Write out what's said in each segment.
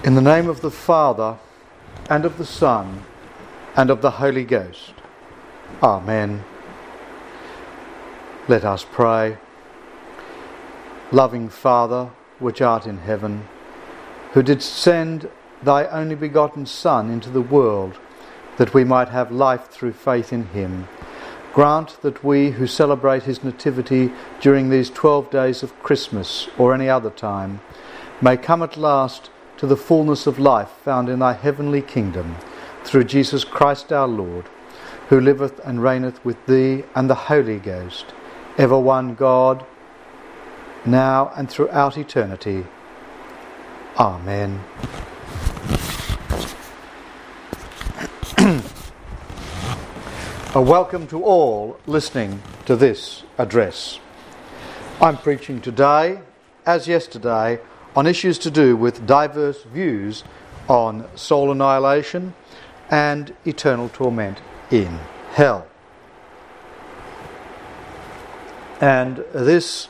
In the name of the Father, and of the Son, and of the Holy Ghost. Amen. Let us pray. Loving Father, which art in heaven, who didst send thy only begotten Son into the world, that we might have life through faith in him, grant that we who celebrate his nativity during these 12 days of Christmas or any other time may come at last to the fullness of life found in thy heavenly kingdom, through Jesus Christ our Lord, who liveth and reigneth with thee and the Holy Ghost, ever one God, now and throughout eternity. Amen. A welcome to all listening to this address. I'm preaching today, as yesterday, on issues to do with diverse views on soul annihilation and eternal torment in hell. And this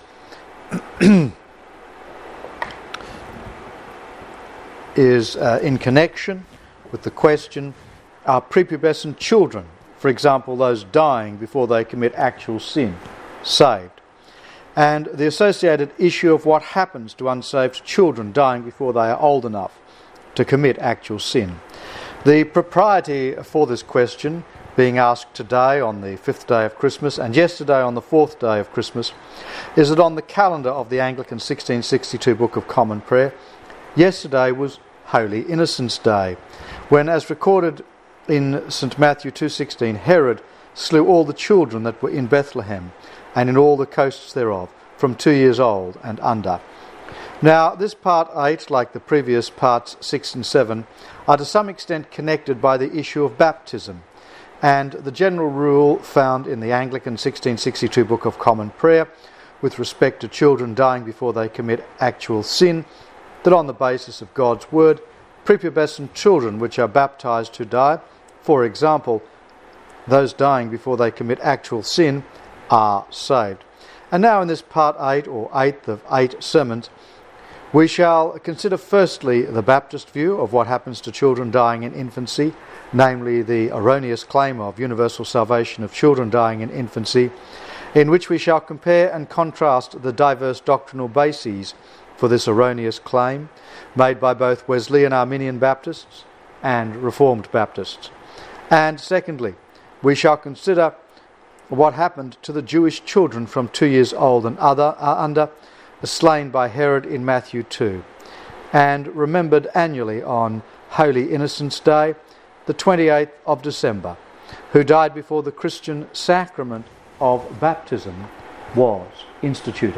is in connection with the question, are prepubescent children, for example those dying before they commit actual sin, saved? And the associated issue of what happens to unsaved children dying before they are old enough to commit actual sin. The propriety for this question being asked today on the 5th day of Christmas and yesterday on the 4th day of Christmas is that on the calendar of the Anglican 1662 Book of Common Prayer, yesterday was Holy Innocents' Day, when, as recorded in St. Matthew 2:16, Herod slew all the children that were in Bethlehem and in all the coasts thereof, from 2 years old and under. Now, this part 8, like the previous parts 6 and 7, are to some extent connected by the issue of baptism, and the general rule found in the Anglican 1662 Book of Common Prayer with respect to children dying before they commit actual sin, that on the basis of God's word, prepubescent children which are baptized to die, for example, those dying before they commit actual sin, are saved. And now in this part 8, or 8th of 8 sermons, we shall consider firstly the Baptist view of what happens to children dying in infancy, namely the erroneous claim of universal salvation of children dying in infancy, in which we shall compare and contrast the diverse doctrinal bases for this erroneous claim made by both Wesleyan Arminian Baptists and Reformed Baptists. And secondly, we shall consider what happened to the Jewish children from 2 years old and under, slain by Herod in Matthew 2, and remembered annually on Holy Innocents' Day, the 28th of December, who died before the Christian sacrament of baptism was instituted.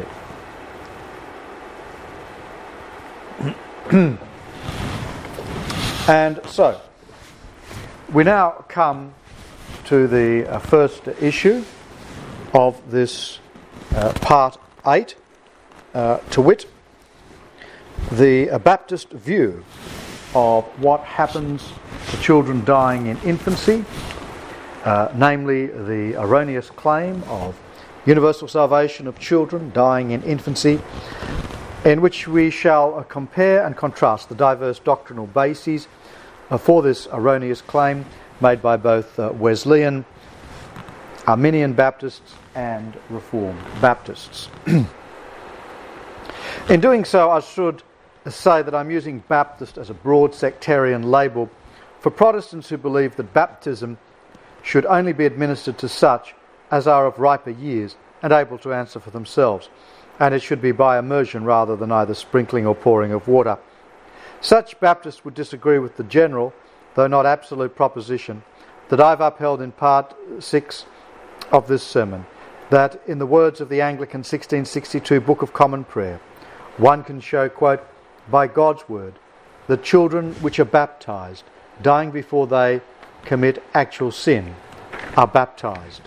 And so, we now come to the first issue of this part 8, to wit, the Baptist view of what happens to children dying in infancy, namely the erroneous claim of universal salvation of children dying in infancy, in which we shall compare and contrast the diverse doctrinal bases for this erroneous claim made by both Wesleyan, Arminian Baptists and Reformed Baptists. In doing so, I should say that I'm using Baptist as a broad sectarian label for Protestants who believe that baptism should only be administered to such as are of riper years and able to answer for themselves, and it should be by immersion rather than either sprinkling or pouring of water. Such Baptists would disagree with the general, though not absolute, proposition that I've upheld in part 6 of this sermon, that in the words of the Anglican 1662 Book of Common Prayer, one can show, quote, by God's word, that children which are baptized, dying before they commit actual sin, are baptized.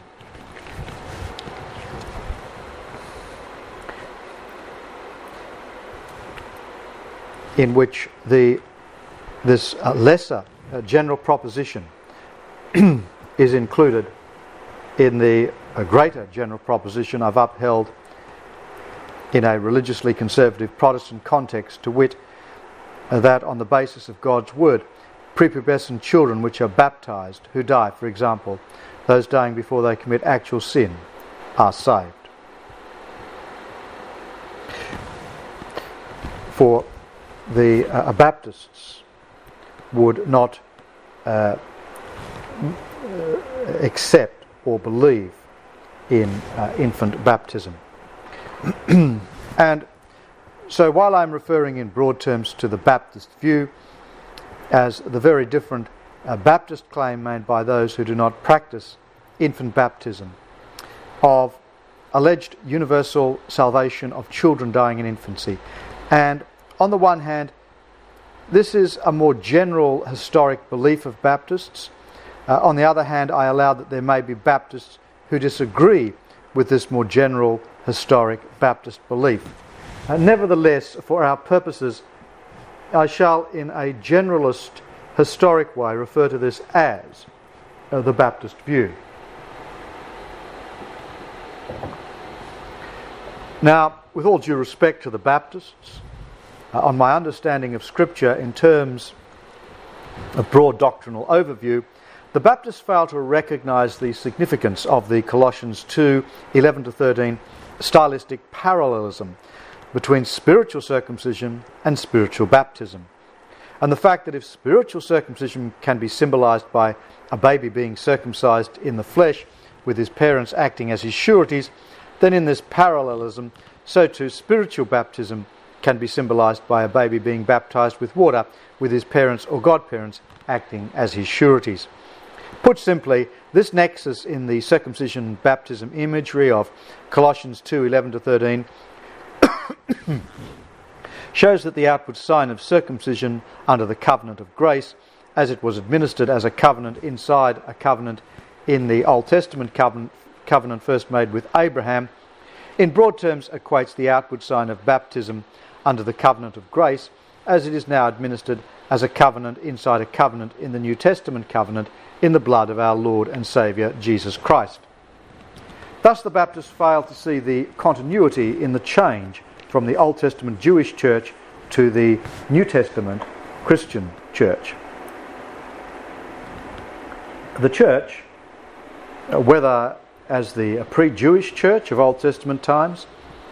In which this lesser general proposition is included in the greater general proposition I've upheld in a religiously conservative Protestant context, to wit, that on the basis of God's word, prepubescent children which are baptized, who die, for example, those dying before they commit actual sin, are saved. For the Baptists would not accept or believe in infant baptism. And so while I'm referring in broad terms to the Baptist view as the very different Baptist claim made by those who do not practice infant baptism of alleged universal salvation of children dying in infancy. And on the one hand, this is a more general historic belief of Baptists. On the other hand, I allow that there may be Baptists who disagree with this more general historic Baptist belief. Nevertheless, for our purposes, I shall in a generalist historic way refer to this as the Baptist view. Now, with all due respect to the Baptists, on my understanding of Scripture in terms of broad doctrinal overview, the Baptists fail to recognise the significance of the Colossians 2:11-13 stylistic parallelism between spiritual circumcision and spiritual baptism. And the fact that if spiritual circumcision can be symbolised by a baby being circumcised in the flesh with his parents acting as his sureties, then in this parallelism, so too spiritual baptism can be symbolised by a baby being baptised with water with his parents or godparents acting as his sureties. Put simply, this nexus in the circumcision baptism imagery of Colossians 2:11-13 shows that the outward sign of circumcision under the covenant of grace, as it was administered as a covenant inside a covenant in the Old Testament covenant first made with Abraham, in broad terms equates the outward sign of baptism under the covenant of grace, as it is now administered as a covenant inside a covenant in the New Testament covenant in the blood of our Lord and Saviour Jesus Christ. Thus the Baptists fail to see the continuity in the change from the Old Testament Jewish church to the New Testament Christian church. The church, whether as the pre-Jewish church of Old Testament times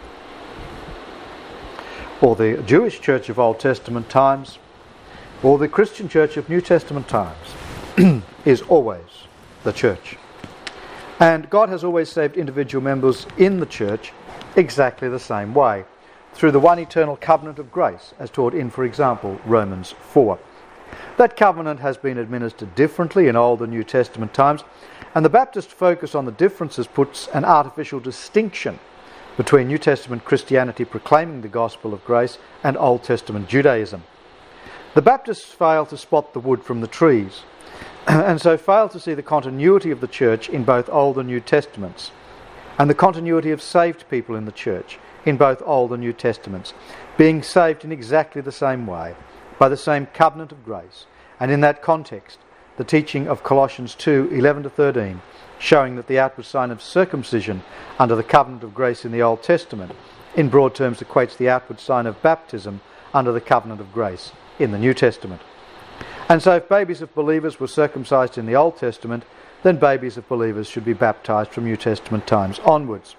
or the Jewish church of Old Testament times or the Christian church of New Testament times, is always the church. And God has always saved individual members in the church exactly the same way, through the one eternal covenant of grace, as taught in, for example, Romans 4. That covenant has been administered differently in Old and New Testament times, and the Baptist focus on the differences puts an artificial distinction between New Testament Christianity proclaiming the gospel of grace and Old Testament Judaism. The Baptists fail to spot the wood from the trees, and so fail to see the continuity of the church in both Old and New Testaments, and the continuity of saved people in the church in both Old and New Testaments, being saved in exactly the same way, by the same covenant of grace, and in that context, the teaching of Colossians 2:11-13, showing that the outward sign of circumcision under the covenant of grace in the Old Testament, in broad terms equates the outward sign of baptism under the covenant of grace in the New Testament. And so if babies of believers were circumcised in the Old Testament, then babies of believers should be baptised from New Testament times onwards.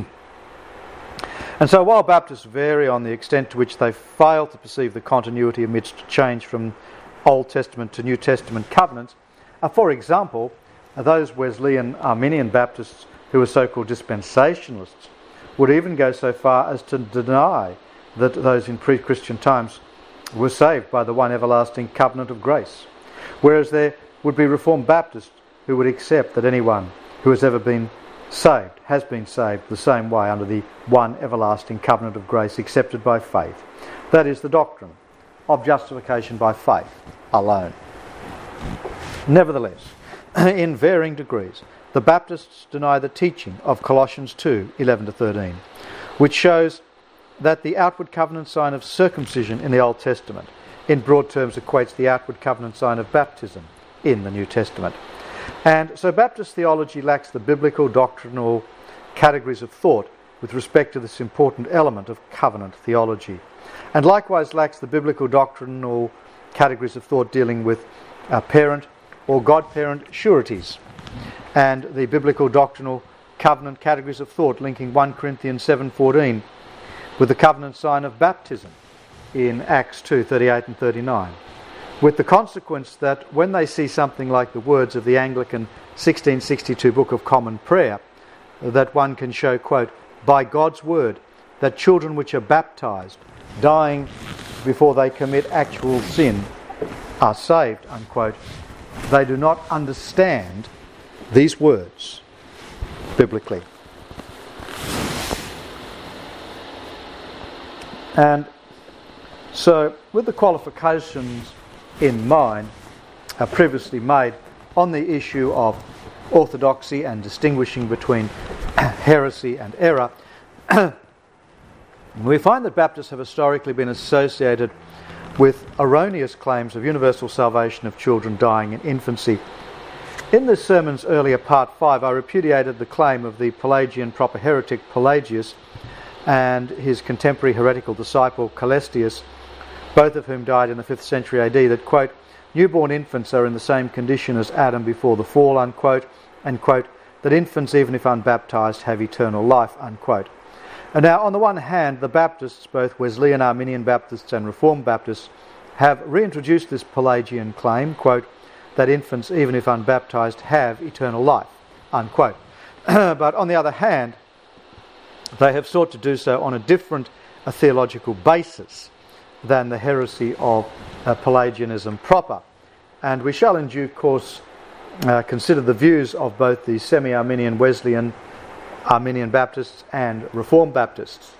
And so while Baptists vary on the extent to which they fail to perceive the continuity amidst change from Old Testament to New Testament covenants, for example, those Wesleyan Arminian Baptists who are so-called dispensationalists would even go so far as to deny that those in pre-Christian times were saved by the one everlasting covenant of grace, whereas there would be Reformed Baptists who would accept that anyone who has ever been saved has been saved the same way under the one everlasting covenant of grace accepted by faith. That is the doctrine of justification by faith alone. Nevertheless, in varying degrees, the Baptists deny the teaching of Colossians 2:11-13, which shows that the outward covenant sign of circumcision in the Old Testament, in broad terms, equates the outward covenant sign of baptism in the New Testament. And so Baptist theology lacks the biblical doctrinal categories of thought with respect to this important element of covenant theology, and likewise lacks the biblical doctrinal categories of thought dealing with parent or godparent sureties, and the biblical doctrinal covenant categories of thought linking 1 Corinthians 7:14 with the covenant sign of baptism in Acts 2:38 and 39, with the consequence that when they see something like the words of the Anglican 1662 Book of Common Prayer, that one can show, quote, by God's word, that children which are baptized, dying before they commit actual sin, are saved, unquote, they do not understand these words biblically. And so, with the qualifications in mind previously made on the issue of orthodoxy and distinguishing between heresy and error, we find that Baptists have historically been associated with erroneous claims of universal salvation of children dying in infancy. In this sermon's earlier part 5, I repudiated the claim of the Pelagian proper heretic Pelagius and his contemporary heretical disciple Calestius, both of whom died in the 5th century AD, that, quote, newborn infants are in the same condition as Adam before the fall, unquote, and, quote, that infants, even if unbaptized, have eternal life, unquote. And now, on the one hand, the Baptists, both Wesleyan, Arminian Baptists and Reformed Baptists, have reintroduced this Pelagian claim, quote, that infants, even if unbaptized, have eternal life, unquote. But on the other hand, they have sought to do so on a different theological basis than the heresy of Pelagianism proper. And we shall in due course consider the views of both the semi-Arminian, Wesleyan, Arminian Baptists and Reformed Baptists.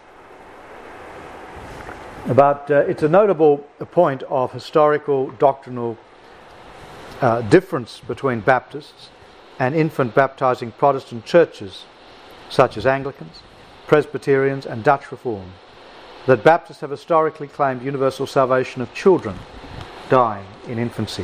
But it's a notable point of historical doctrinal difference between Baptists and infant baptizing Protestant churches such as Anglicans, Presbyterians and Dutch Reformed, that Baptists have historically claimed universal salvation of children dying in infancy.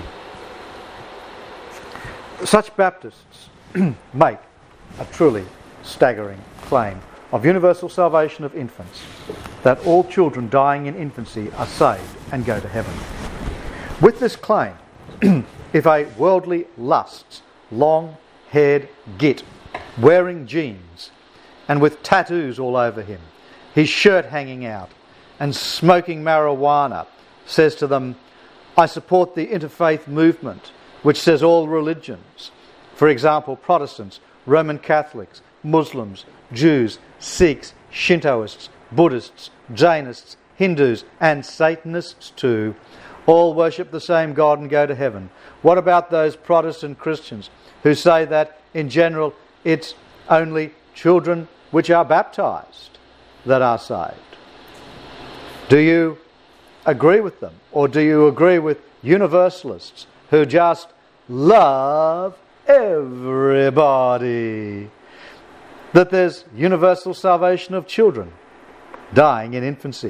Such Baptists make a truly staggering claim of universal salvation of infants, that all children dying in infancy are saved and go to heaven. With this claim, if a worldly lusts, long-haired git, wearing jeans and with tattoos all over him, his shirt hanging out, and smoking marijuana, says to them, I support the interfaith movement, which says all religions, for example, Protestants, Roman Catholics, Muslims, Jews, Sikhs, Shintoists, Buddhists, Jainists, Hindus, and Satanists too, all worship the same God and go to heaven. What about those Protestant Christians who say that, in general, it's only children which are baptized that are saved? Do you agree with them? Or do you agree with universalists who just love everybody? That there's universal salvation of children dying in infancy.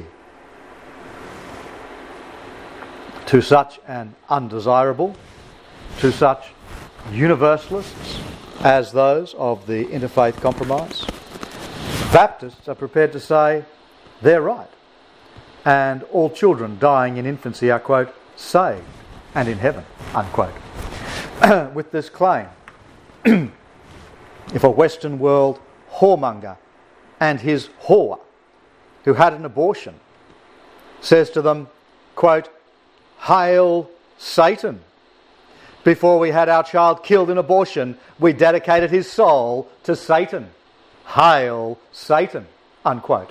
To such an undesirable, to such universalists as those of the interfaith compromise, Baptists are prepared to say they're right, and all children dying in infancy are, quote, saved and in heaven, unquote. With this claim, if a Western world whoremonger and his whore who had an abortion says to them, quote, Hail Satan. Before we had our child killed in abortion, we dedicated his soul to Satan. Hail Satan, unquote.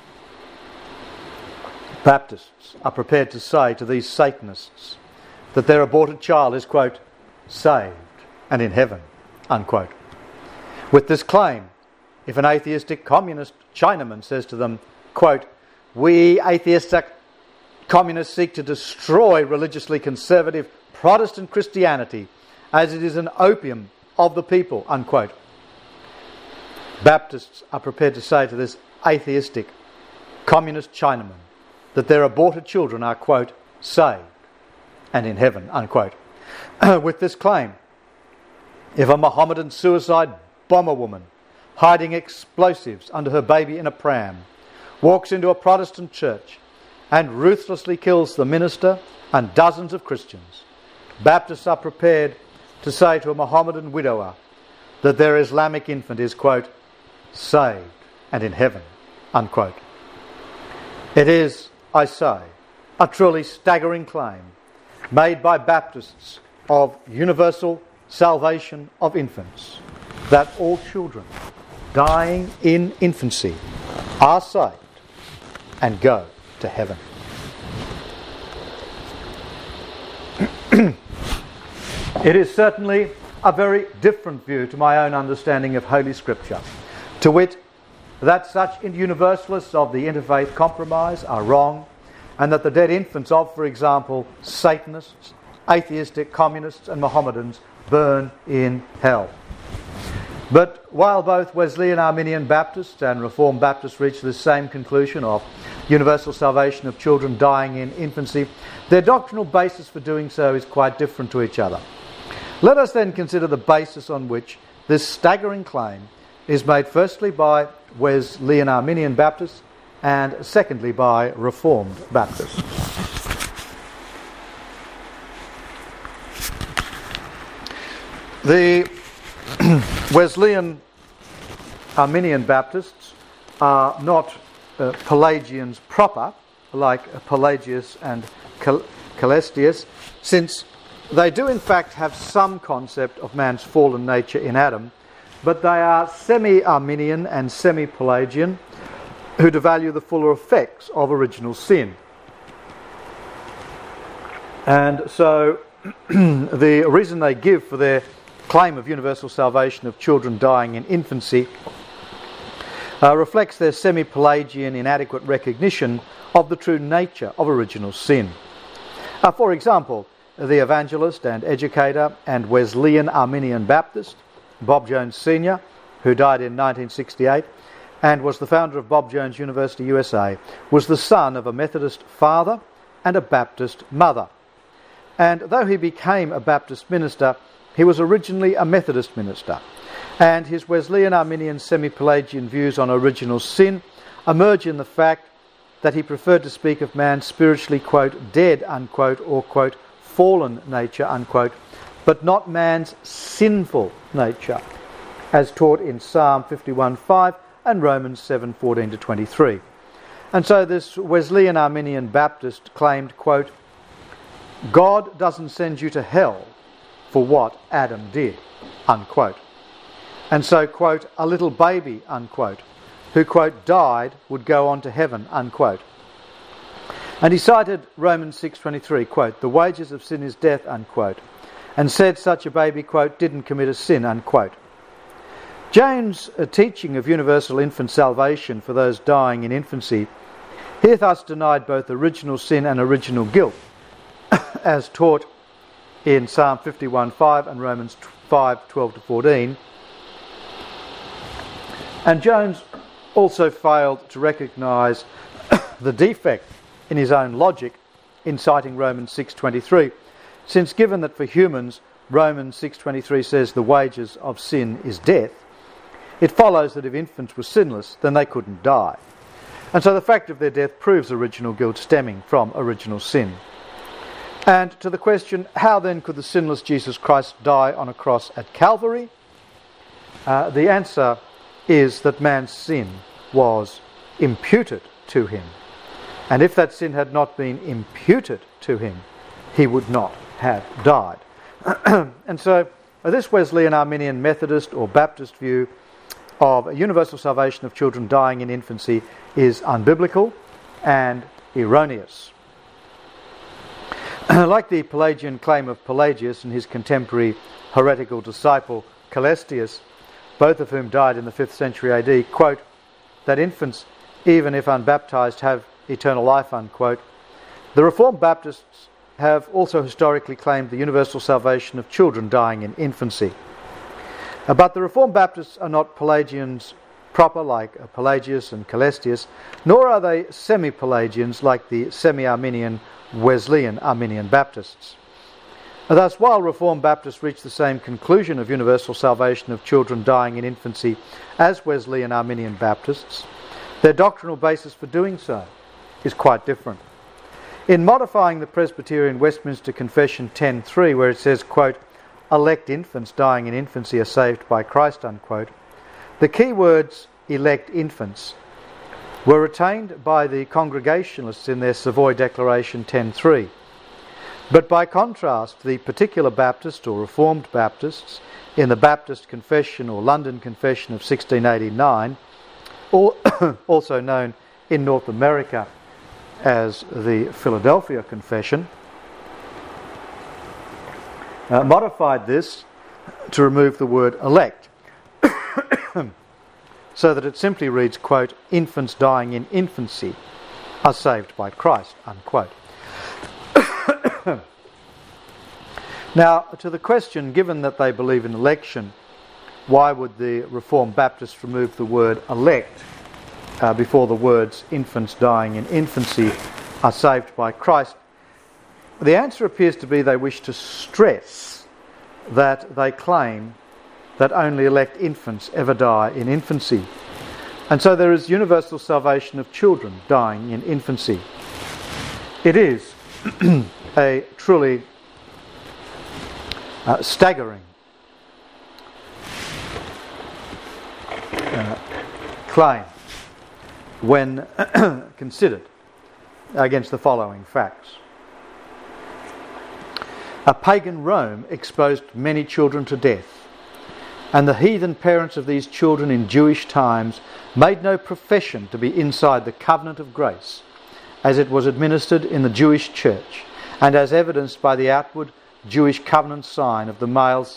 Baptists are prepared to say to these Satanists that their aborted child is, quote, saved and in heaven, unquote. With this claim, if an atheistic communist Chinaman says to them, quote, we atheistic communists seek to destroy religiously conservative Protestant Christianity as it is an opium of the people, unquote. Baptists are prepared to say to this atheistic communist Chinaman that their aborted children are, quote, saved and in heaven, unquote. With this claim, if a Mohammedan suicide bomber woman hiding explosives under her baby in a pram, walks into a Protestant church and ruthlessly kills the minister and dozens of Christians, Baptists are prepared to say to a Mohammedan widower that their Islamic infant is, quote, saved and in heaven, unquote. It is, I say, a truly staggering claim made by Baptists of universal salvation of infants, that all children dying in infancy are saved and go to heaven. It is certainly a very different view to my own understanding of Holy Scripture, to wit, that such universalists of the interfaith compromise are wrong, and that the dead infants of, for example, Satanists, atheistic communists and Mohammedans burn in hell. But while both Wesleyan Arminian Baptists and Reformed Baptists reach the same conclusion of universal salvation of children dying in infancy, their doctrinal basis for doing so is quite different to each other. Let us then consider the basis on which this staggering claim is made, firstly by Wesleyan Arminian Baptists and secondly by Reformed Baptists. The Wesleyan Arminian Baptists are not Pelagians proper, like Pelagius and Calestius, since they do in fact have some concept of man's fallen nature in Adam, but they are semi-Arminian and semi-Pelagian, who devalue the fuller effects of original sin. And so the reason they give for their claim of universal salvation of children dying in infancy reflects their semi-Pelagian inadequate recognition of the true nature of original sin. For example, the evangelist and educator and Wesleyan Arminian Baptist, Bob Jones Sr., who died in 1968 and was the founder of Bob Jones University, USA, was the son of a Methodist father and a Baptist mother. And though he became a Baptist minister, he was originally a Methodist minister. And his Wesleyan Arminian semi-Pelagian views on original sin emerge in the fact that he preferred to speak of man's spiritually, quote, dead, unquote, or, quote, fallen nature, unquote, but not man's sinful nature, as taught in Psalm 51:5 and Romans 7:14-23. And so this Wesleyan Arminian Baptist claimed, quote, God doesn't send you to hell for what Adam did, unquote. And so, quote, a little baby, unquote, who, quote, died would go on to heaven, unquote. And he cited Romans 6:23, quote, the wages of sin is death, unquote, and said such a baby, quote, didn't commit a sin, unquote. James' teaching of universal infant salvation for those dying in infancy here thus denied both original sin and original guilt, as taught in Psalm 51:5 and Romans 5:12-14. And Jones also failed to recognise the defect in his own logic in citing Romans 6:23, since given that for humans Romans 6:23 says the wages of sin is death, it follows that if infants were sinless, then they couldn't die. And so the fact of their death proves original guilt stemming from original sin. And to the question, how then could the sinless Jesus Christ die on a cross at Calvary? The answer is that man's sin was imputed to him. And if that sin had not been imputed to him, he would not have died. And so this Wesleyan Arminian Methodist or Baptist view of a universal salvation of children dying in infancy is unbiblical and erroneous. Like the Pelagian claim of Pelagius and his contemporary heretical disciple Calestius, both of whom died in the 5th century AD, quote, that infants, even if unbaptized, have eternal life, unquote, the Reformed Baptists have also historically claimed the universal salvation of children dying in infancy. But the Reformed Baptists are not Pelagians proper like Pelagius and Calestius, nor are they semi-Pelagians like the semi-Arminian Wesleyan Arminian Baptists. Thus, while Reformed Baptists reach the same conclusion of universal salvation of children dying in infancy as Wesleyan Arminian Baptists, their doctrinal basis for doing so is quite different. In modifying the Presbyterian Westminster Confession 10.3, where it says, quote, elect infants dying in infancy are saved by Christ, unquote, the key words elect infants were retained by the Congregationalists in their Savoy Declaration 10.3. But by contrast, the particular Baptist or Reformed Baptists in the Baptist Confession or London Confession of 1689, also known in North America as the Philadelphia Confession, modified this to remove the word elect, so that it simply reads, quote, infants dying in infancy are saved by Christ, unquote. Now, to the question, given that they believe in election, why would the Reformed Baptists remove the word elect before the words infants dying in infancy are saved by Christ? The answer appears to be they wish to stress that they claim that only elect infants ever die in infancy. And so there is universal salvation of children dying in infancy. It is a truly staggering claim when considered against the following facts. A pagan Rome exposed many children to death, and the heathen parents of these children in Jewish times made no profession to be inside the covenant of grace, as it was administered in the Jewish church, and as evidenced by the outward Jewish covenant sign of the males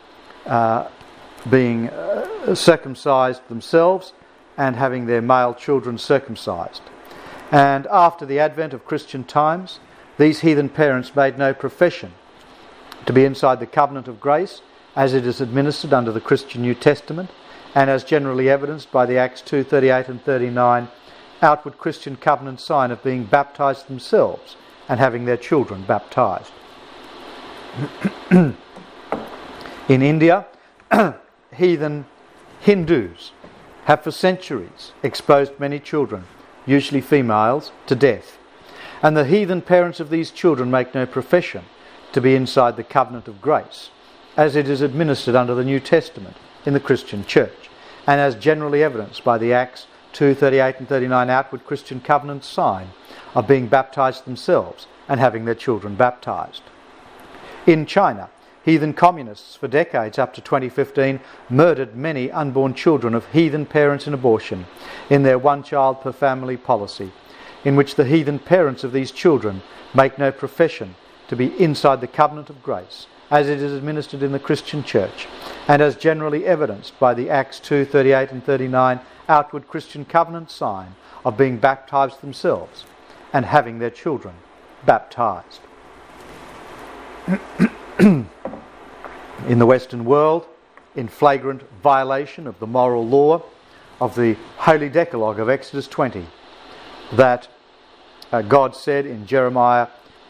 being circumcised themselves and having their male children circumcised. And after the advent of Christian times, these heathen parents made no profession to be inside the covenant of grace as it is administered under the Christian New Testament, and as generally evidenced by the Acts 2:38 and 39 outward Christian covenant sign of being baptized themselves and having their children baptized. In India, heathen Hindus have for centuries exposed many children, usually females, to death, and the heathen parents of these children make no profession to be inside the covenant of grace, as it is administered under the New Testament in the Christian church, and as generally evidenced by the Acts 2:38 and 39 outward Christian covenant sign of being baptized themselves and having their children baptized. In China, heathen communists for decades up to 2015 murdered many unborn children of heathen parents in abortion in their one-child per family policy, in which the heathen parents of these children make no profession to be inside the covenant of grace, as it is administered in the Christian church, and as generally evidenced by the Acts 2:38 and 39 outward Christian covenant sign of being baptized themselves and having their children baptized. In the Western world, in flagrant violation of the moral law of the Holy Decalogue of Exodus 20, that God said in Jeremiah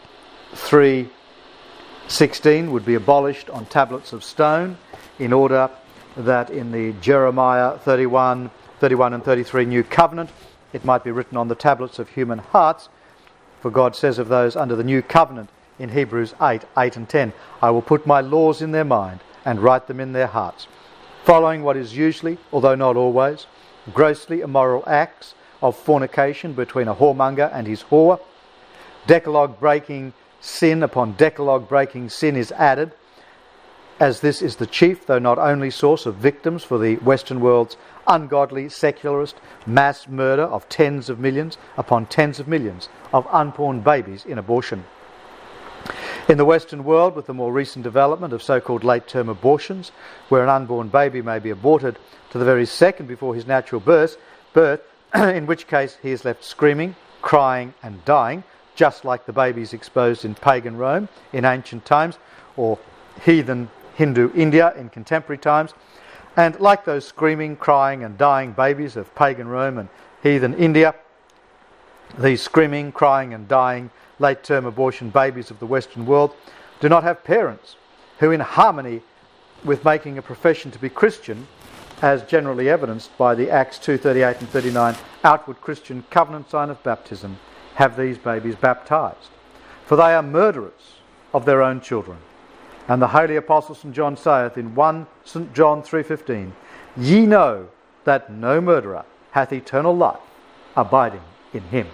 3:16 would be abolished on tablets of stone, in order that in the Jeremiah 31 and 33 New Covenant it might be written on the tablets of human hearts. For God says of those under the New Covenant in Hebrews 8 and 10, I will put my laws in their mind and write them in their hearts, following what is usually, although not always, grossly immoral acts of fornication between a whoremonger and his whore. Decalogue breaking sin upon decalogue breaking sin is added, as this is the chief, though not only, source of victims for the Western world's ungodly, secularist mass murder of tens of millions upon tens of millions of unborn babies in abortion. In the Western world, with the more recent development of so-called late-term abortions, where an unborn baby may be aborted to the very second before his natural birth, in which case he is left screaming, crying and dying, just like the babies exposed in pagan Rome in ancient times, or heathen Hindu India in contemporary times, and like those screaming, crying and dying babies of pagan Rome and heathen India, these screaming, crying and dying late-term abortion babies of the Western world do not have parents who, in harmony with making a profession to be Christian, as generally evidenced by the Acts 2:38 and 39 outward Christian covenant sign of baptism, have these babies baptized. For they are murderers of their own children. And the holy apostle St. John saith in 1 St. John 3:15, Ye know that no murderer hath eternal life abiding in him.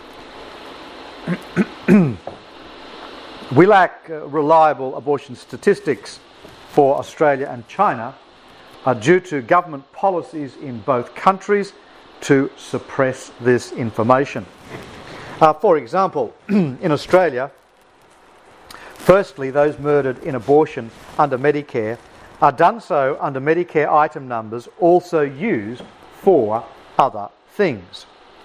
We lack reliable abortion statistics for Australia and China due to government policies in both countries to suppress this information. For example, in Australia, firstly, those murdered in abortion under Medicare are done so under Medicare item numbers also used for other things.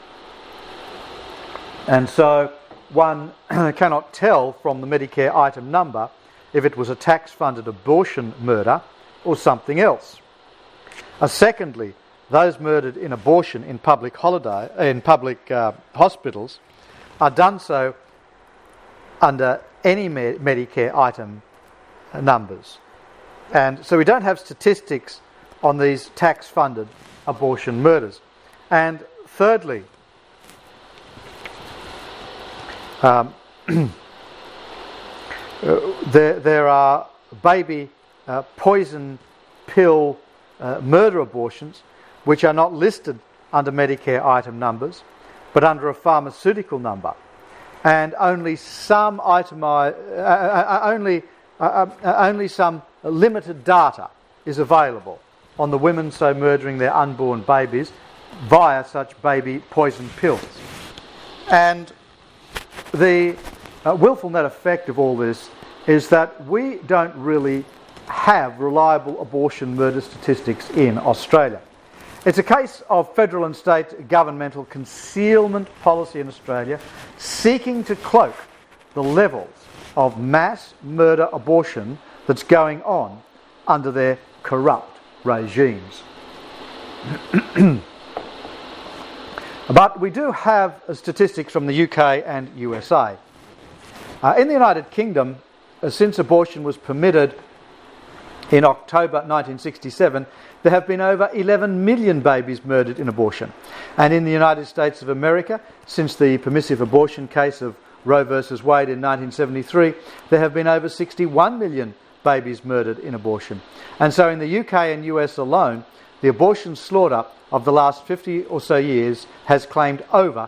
And so one cannot tell from the Medicare item number if it was a tax-funded abortion murder or something else. Secondly, those murdered in abortion in public hospitals are done so under any Medicare item numbers. And so we don't have statistics on these tax-funded abortion murders. And thirdly, there are baby poison pill murder abortions which are not listed under Medicare item numbers but under a pharmaceutical number, and only some only some limited data is available on the women so murdering their unborn babies via such baby poison pills. And the willful net effect of all this is that we don't really have reliable abortion murder statistics in Australia. It's a case of federal and state governmental concealment policy in Australia seeking to cloak the levels of mass murder abortion that's going on under their corrupt regimes. But we do have statistics from the UK and USA. In the United Kingdom, since abortion was permitted in October 1967, there have been over 11 million babies murdered in abortion. And in the United States of America, since the permissive abortion case of Roe versus Wade in 1973, there have been over 61 million babies murdered in abortion. And so in the UK and US alone, the abortion slaughter of the last 50 or so years has claimed over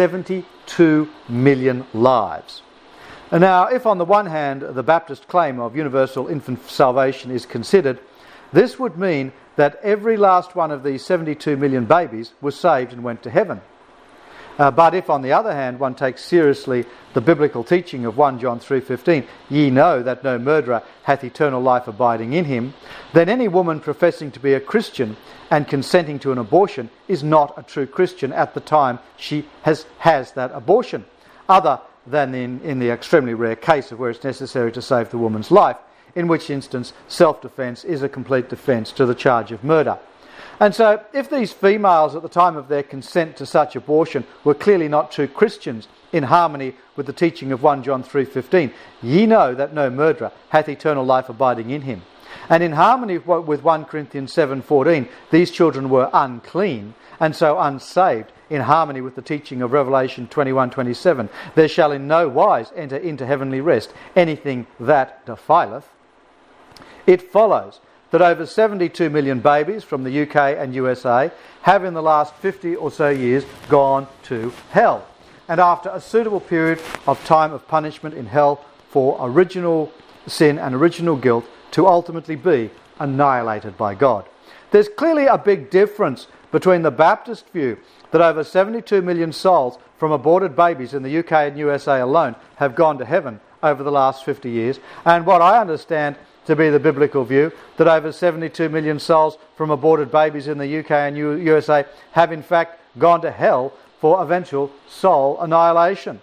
72 million lives. And now, if on the one hand the Baptist claim of universal infant salvation is considered, this would mean that every last one of these 72 million babies was saved and went to heaven. But if on the other hand one takes seriously the biblical teaching of 1 John 3:15, ye know that no murderer hath eternal life abiding in him, then any woman professing to be a Christian and consenting to an abortion is not a true Christian at the time she has that abortion, other than in the extremely rare case of where it's necessary to save the woman's life, in which instance self-defence is a complete defence to the charge of murder. And so if these females at the time of their consent to such abortion were clearly not true Christians in harmony with the teaching of 1 John 3:15, ye know that no murderer hath eternal life abiding in him. And in harmony with 1 Corinthians 7:14, these children were unclean and so unsaved, in harmony with the teaching of Revelation 21:27, there shall in no wise enter into heavenly rest anything that defileth. It follows that over 72 million babies from the UK and USA have in the last 50 or so years gone to hell. And after a suitable period of time of punishment in hell for original sin and original guilt to ultimately be annihilated by God. There's clearly a big difference between the Baptist view that over 72 million souls from aborted babies in the UK and USA alone have gone to heaven over the last 50 years, and what I understand to be the biblical view, that over 72 million souls from aborted babies in the UK and USA have in fact gone to hell for eventual soul annihilation.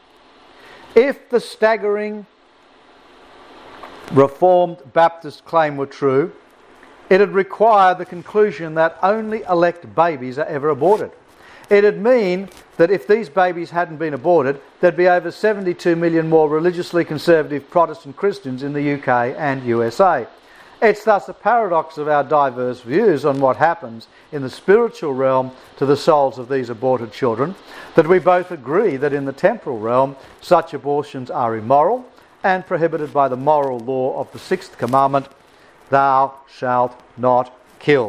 If the staggering Reformed Baptist claim were true, it'd require the conclusion that only elect babies are ever aborted. It'd mean that if these babies hadn't been aborted, there'd be over 72 million more religiously conservative Protestant Christians in the UK and USA. It's thus a paradox of our diverse views on what happens in the spiritual realm to the souls of these aborted children that we both agree that in the temporal realm such abortions are immoral and prohibited by the moral law of the sixth commandment, thou shalt not kill.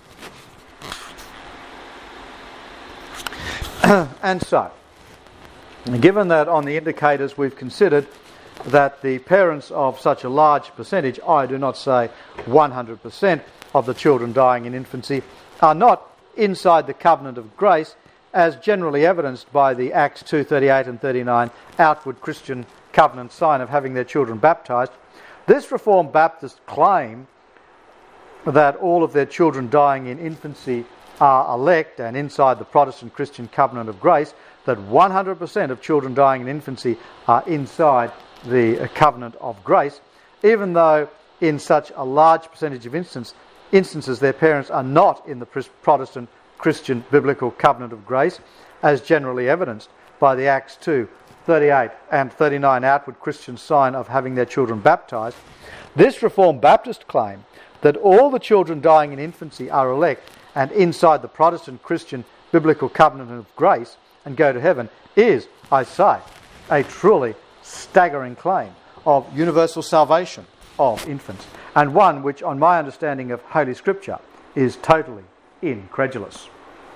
And so, given that on the indicators we've considered that the parents of such a large percentage, I do not say 100% of the children dying in infancy, are not inside the covenant of grace, as generally evidenced by the Acts 2:38 and 39 outward Christian covenant sign of having their children baptised, this Reformed Baptist claim that all of their children dying in infancy are elect and inside the Protestant Christian covenant of grace, that 100% of children dying in infancy are inside the covenant of grace, even though in such a large percentage of instances their parents are not in the Protestant Christian biblical covenant of grace, as generally evidenced by the Acts 2:38 and 39 outward Christian sign of having their children baptised. This Reformed Baptist claim that all the children dying in infancy are elect and inside the Protestant Christian biblical covenant of grace and go to heaven is, I say, a truly staggering claim of universal salvation of infants, and one which, on my understanding of Holy Scripture, is totally incredulous.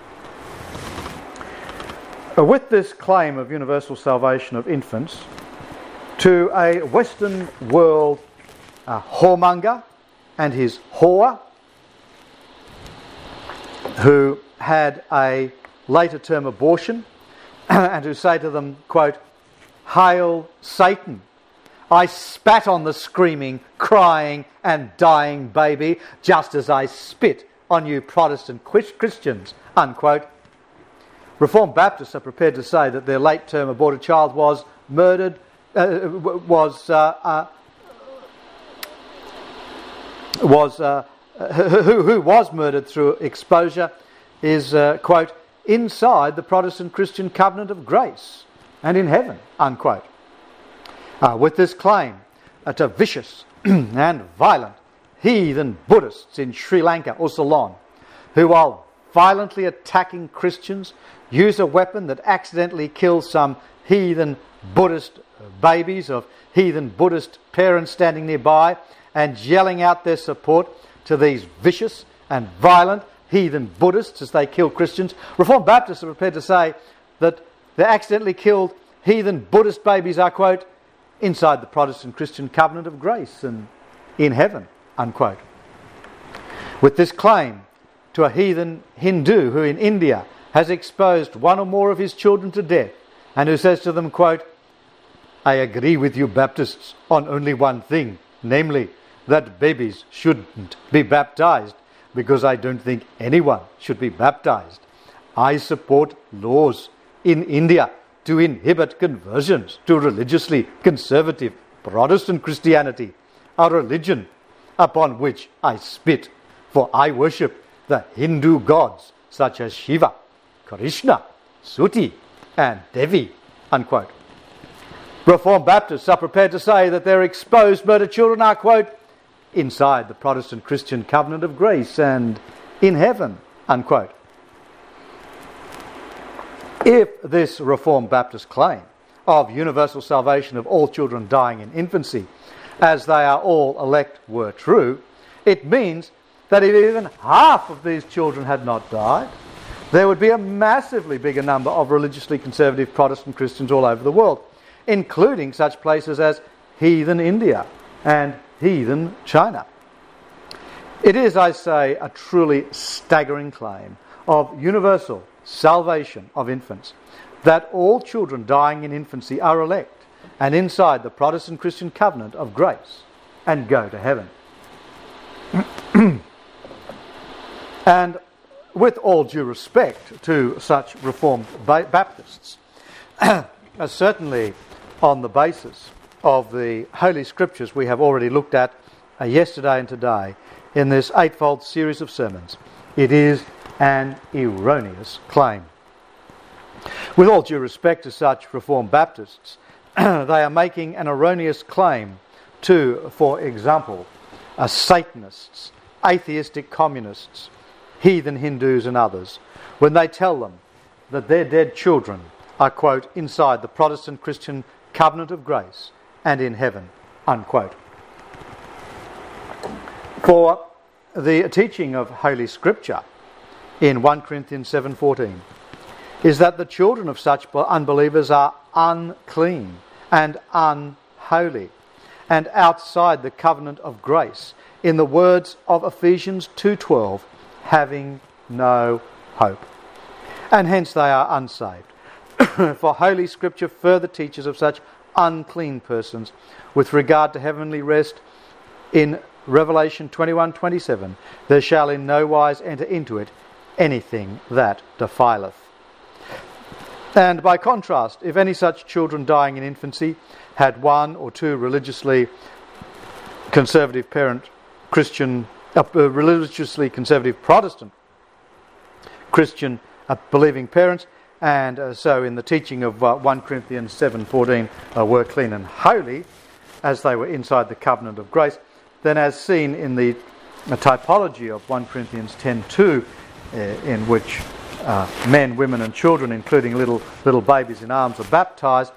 With this claim of universal salvation of infants, to a Western world whoremonger and his whore, who had a later term abortion, and who say to them, quote, "Hail Satan, I spat on the screaming, crying and dying baby just as I spit on you Protestant Christians," unquote. Reformed Baptists are prepared to say that their late term aborted child was murdered, who was murdered through exposure, is, quote, inside the Protestant Christian covenant of grace and in heaven, unquote. With this claim to vicious and violent heathen Buddhists in Sri Lanka or Ceylon, who, while violently attacking Christians, use a weapon that accidentally kills some heathen Buddhist babies of heathen Buddhist parents standing nearby and yelling out their support to these vicious and violent heathen Buddhists as they kill Christians. Reformed Baptists are prepared to say that the accidentally killed heathen Buddhist babies are, quote, inside the Protestant Christian covenant of grace and in heaven, unquote. With this claim to a heathen Hindu who in India has exposed one or more of his children to death and who says to them, quote, "I agree with you Baptists on only one thing, namely that babies shouldn't be baptized because I don't think anyone should be baptized. I support laws in India to inhibit conversions to religiously conservative Protestant Christianity, a religion upon which I spit, for I worship the Hindu gods such as Shiva, Krishna, Suti and Devi," unquote. Reformed Baptists are prepared to say that their exposed murdered children are, quote, inside the Protestant Christian covenant of grace and in heaven, unquote. If this Reformed Baptist claim of universal salvation of all children dying in infancy, as they are all elect, were true, it means that if even half of these children had not died, there would be a massively bigger number of religiously conservative Protestant Christians all over the world, including such places as heathen India and heathen China. It is, I say, a truly staggering claim of universal salvation of infants, that all children dying in infancy are elect and inside the Protestant Christian covenant of grace and go to heaven. And with all due respect to such Reformed Baptists, certainly on the basis of the Holy Scriptures we have already looked at yesterday and today in this eightfold series of sermons, it is an erroneous claim. With all due respect to such Reformed Baptists, they are making an erroneous claim to, for example, Satanists, atheistic communists, heathen Hindus and others, when they tell them that their dead children are, quote, inside the Protestant Christian covenant of grace and in heaven, unquote. For the teaching of Holy Scripture in 1 Corinthians 7:14 is that the children of such unbelievers are unclean and unholy and outside the covenant of grace, in the words of Ephesians 2:12, having no hope. And hence they are unsaved. For Holy Scripture further teaches of such unclean persons with regard to heavenly rest in Revelation 21:27, there shall in no wise enter into it anything that defileth. And by contrast, if any such children dying in infancy had one or two religiously conservative religiously conservative Protestant Christian believing parents, and so in the teaching of 1 Corinthians 7:14 were clean and holy as they were inside the covenant of grace, then as seen in the typology of 1 Corinthians 10:2, in which men, women and children, including little babies in arms, are baptised,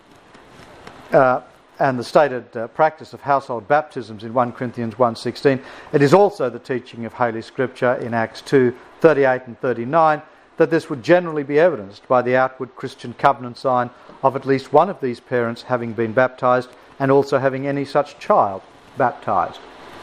and the stated practice of household baptisms in 1 Corinthians 1:16, it is also the teaching of Holy Scripture in Acts 2:38 and 39 that this would generally be evidenced by the outward Christian covenant sign of at least one of these parents having been baptised and also having any such child baptised.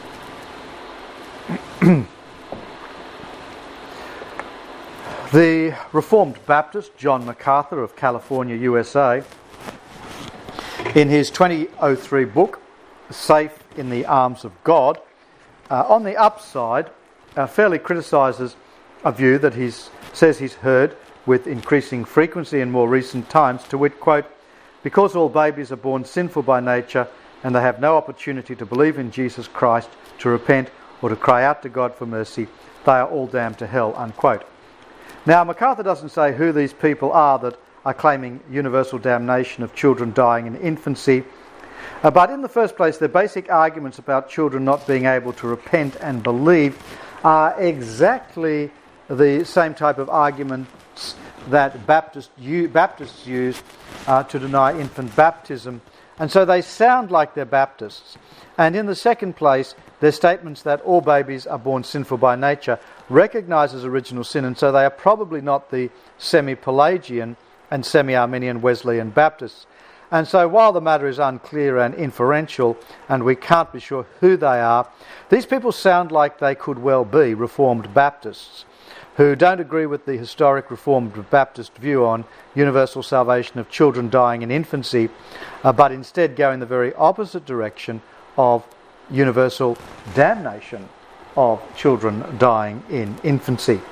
The Reformed Baptist John MacArthur of California, USA, in his 2003 book, Safe in the Arms of God, on the upside, fairly criticises a view that he says he's heard with increasing frequency in more recent times, to wit, quote, because all babies are born sinful by nature and they have no opportunity to believe in Jesus Christ, to repent or to cry out to God for mercy, they are all damned to hell, unquote. Now, MacArthur doesn't say who these people are that are claiming universal damnation of children dying in infancy, but in the first place, their basic arguments about children not being able to repent and believe are exactly the same type of arguments that Baptists use to deny infant baptism. And so they sound like they're Baptists. And in the second place, their statements that all babies are born sinful by nature recognises original sin, and so they are probably not the semi-Pelagian and semi-Arminian Wesleyan Baptists. And so while the matter is unclear and inferential, and we can't be sure who they are, these people sound like they could well be Reformed Baptists who don't agree with the historic Reformed Baptist view on universal salvation of children dying in infancy, but instead go in the very opposite direction of universal damnation of children dying in infancy.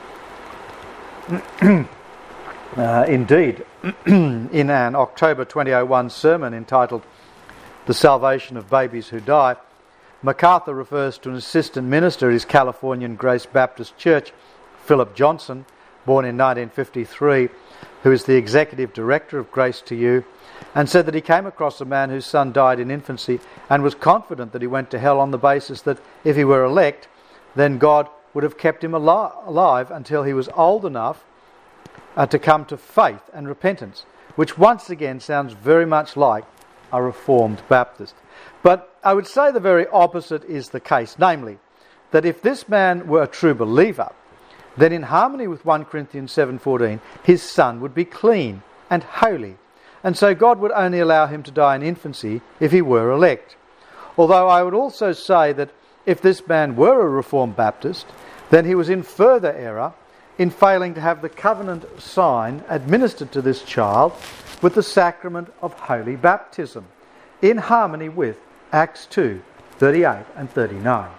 Indeed, in an October 2001 sermon entitled The Salvation of Babies Who Die, MacArthur refers to an assistant minister at his Californian Grace Baptist Church, Philip Johnson, born in 1953, who is the executive director of Grace to You, and said that he came across a man whose son died in infancy and was confident that he went to hell on the basis that if he were elect, then God would have kept him alive until he was old enough to come to faith and repentance, which once again sounds very much like a Reformed Baptist. But I would say the very opposite is the case, namely, that if this man were a true believer, then in harmony with 1 Corinthians 7:14, his son would be clean and holy, and so God would only allow him to die in infancy if he were elect. Although I would also say that if this man were a Reformed Baptist, then he was in further error in failing to have the covenant sign administered to this child with the sacrament of holy baptism, in harmony with Acts 2:38 and 39.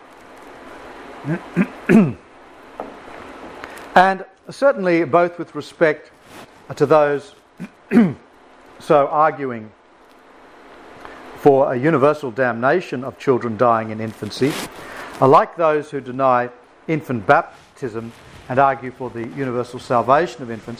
And certainly both with respect to those so arguing for a universal damnation of children dying in infancy, like those who deny infant baptism and argue for the universal salvation of infants,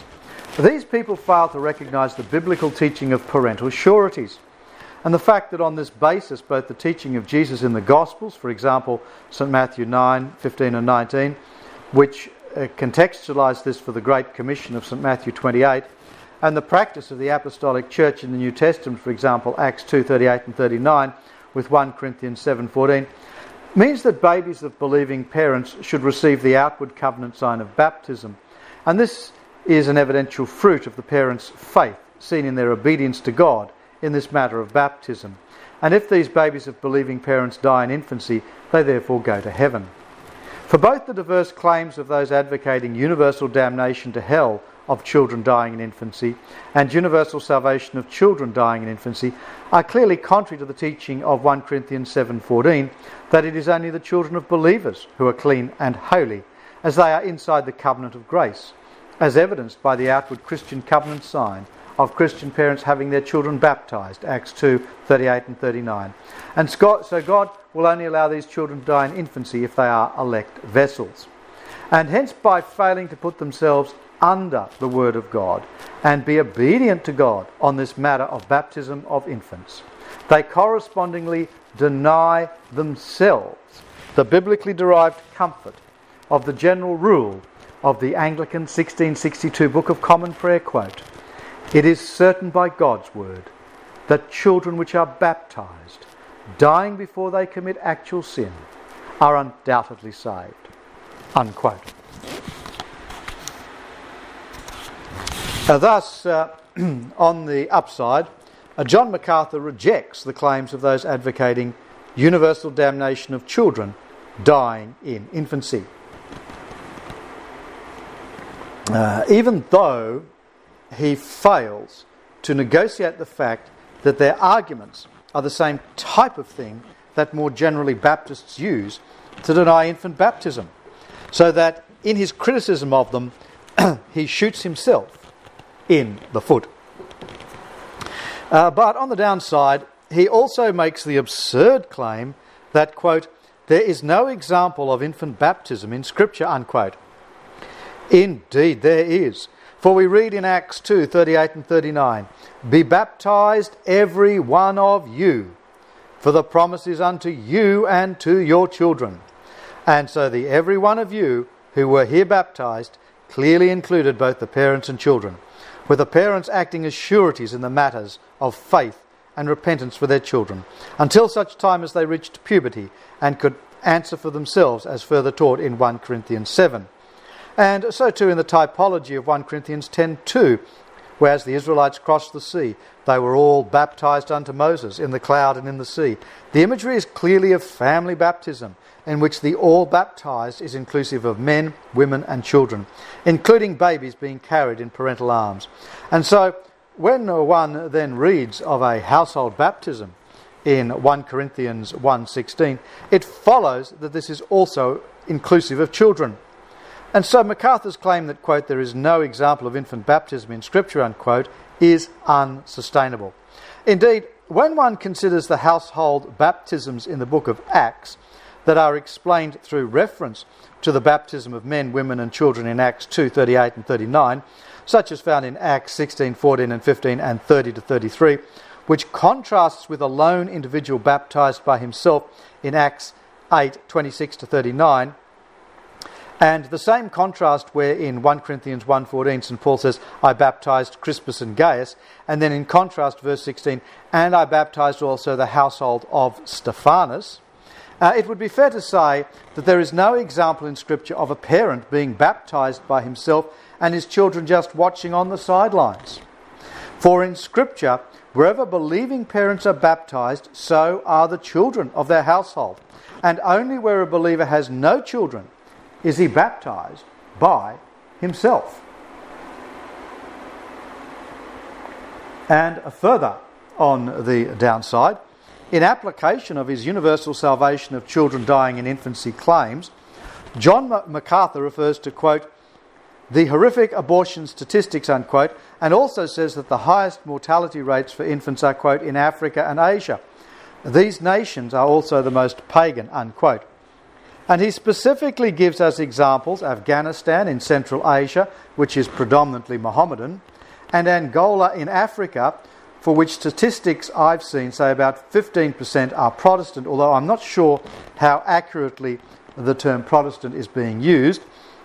These people fail to recognise the biblical teaching of parental sureties, and the fact that on this basis both the teaching of Jesus in the Gospels, for example St Matthew 9:15 and 19, which contextualise this for the Great Commission of St Matthew 28, and the practice of the Apostolic Church in the New Testament, for example Acts 2:38 and 39 with 1 Corinthians 7:14, means that babies of believing parents should receive the outward covenant sign of baptism, and this is an evidential fruit of the parents' faith seen in their obedience to God in this matter of baptism. And if these babies of believing parents die in infancy, they therefore go to heaven. For both the diverse claims of those advocating universal damnation to hell of children dying in infancy and universal salvation of children dying in infancy are clearly contrary to the teaching of 1 Corinthians 7:14, that it is only the children of believers who are clean and holy, as they are inside the covenant of grace, as evidenced by the outward Christian covenant sign of Christian parents having their children baptised, Acts 2:38 and 39. And so God will only allow these children to die in infancy if they are elect vessels. And hence, by failing to put themselves under the Word of God and be obedient to God on this matter of baptism of infants, they correspondingly deny themselves the biblically derived comfort of the general rule of the Anglican 1662 Book of Common Prayer quote, "It is certain by God's word that children which are baptized, dying before they commit actual sin, are undoubtedly saved." Unquote. Thus, on the upside, John MacArthur rejects the claims of those advocating universal damnation of children dying in infancy. Even though he fails to negotiate the fact that their arguments are the same type of thing that more generally Baptists use to deny infant baptism, so that in his criticism of them he shoots himself in the foot. But on the downside, he also makes the absurd claim that, quote, "there is no example of infant baptism in Scripture," unquote. Indeed, there is. For we read in Acts 2:38 and 39, "Be baptized every one of you, for the promise is unto you and to your children." And so the every one of you who were here baptized clearly included both the parents and children, with the parents acting as sureties in the matters of faith and repentance for their children, until such time as they reached puberty and could answer for themselves, as further taught in 1 Corinthians 7. And so too in the typology of 1 Corinthians 10:2, where as the Israelites crossed the sea, they were all baptized unto Moses in the cloud and in the sea. The imagery is clearly of family baptism, in which the all baptized is inclusive of men, women and children, including babies being carried in parental arms. And so when one then reads of a household baptism in 1 Corinthians 1:16, it follows that this is also inclusive of children. And so MacArthur's claim that, quote, "there is no example of infant baptism in Scripture," unquote, is unsustainable. Indeed, when one considers the household baptisms in the book of Acts that are explained through reference to the baptism of men, women and children in Acts 2:38 and 39, such as found in Acts 16, 14 and 15 and 30 to 33, which contrasts with a lone individual baptized by himself in Acts 8:26 to 39, and the same contrast where in 1 Corinthians 1:14 St Paul says, "I baptized Crispus and Gaius," and then in contrast verse 16, "and I baptized also the household of Stephanas," it would be fair to say that there is no example in Scripture of a parent being baptized by himself and his children just watching on the sidelines. For in Scripture, wherever believing parents are baptized, so are the children of their household, and only where a believer has no children is he baptized by himself. And further on the downside, in application of his universal salvation of children dying in infancy claims, John MacArthur refers to, quote, "the horrific abortion statistics," unquote, and also says that the highest mortality rates for infants are, quote, "in Africa and Asia. These nations are also the most pagan," unquote. And he specifically gives us examples: Afghanistan in Central Asia, which is predominantly Mohammedan, and Angola in Africa, for which statistics I've seen say about 15% are Protestant, although I'm not sure how accurately the term Protestant is being used.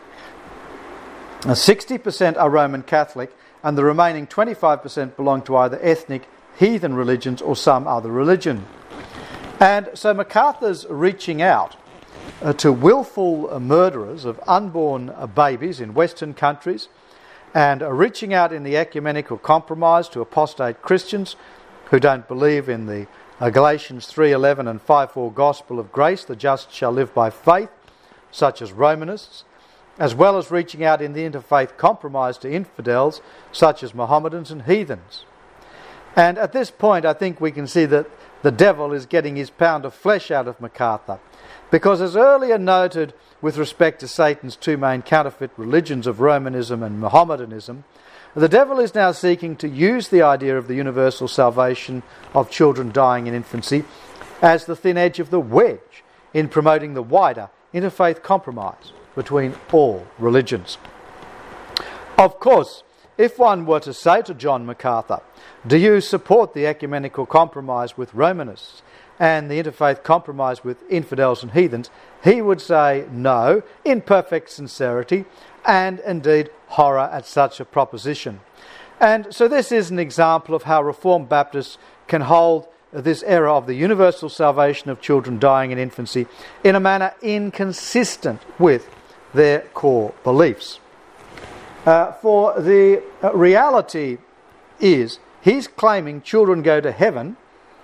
60% are Roman Catholic, and the remaining 25% belong to either ethnic, heathen religions or some other religion. And so MacArthur's reaching out to willful murderers of unborn babies in Western countries, and reaching out in the ecumenical compromise to apostate Christians who don't believe in the Galatians 3:11 and 5:4 gospel of grace, the just shall live by faith, such as Romanists, as well as reaching out in the interfaith compromise to infidels such as Mohammedans and heathens. And at this point I think we can see that the devil is getting his pound of flesh out of MacArthur, because as earlier noted with respect to Satan's two main counterfeit religions of Romanism and Mohammedanism, the devil is now seeking to use the idea of the universal salvation of children dying in infancy as the thin edge of the wedge in promoting the wider interfaith compromise between all religions. Of course, if one were to say to John MacArthur, "Do you support the ecumenical compromise with Romanists and the interfaith compromise with infidels and heathens?" he would say no, in perfect sincerity, and indeed horror at such a proposition. And so this is an example of how Reformed Baptists can hold this error of the universal salvation of children dying in infancy in a manner inconsistent with their core beliefs. For the reality is, he's claiming children go to heaven,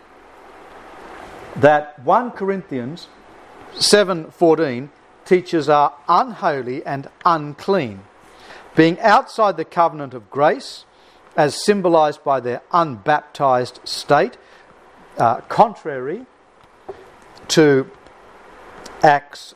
that 1 Corinthians 7:14 teaches are unholy and unclean, being outside the covenant of grace, as symbolised by their unbaptized state, contrary to Acts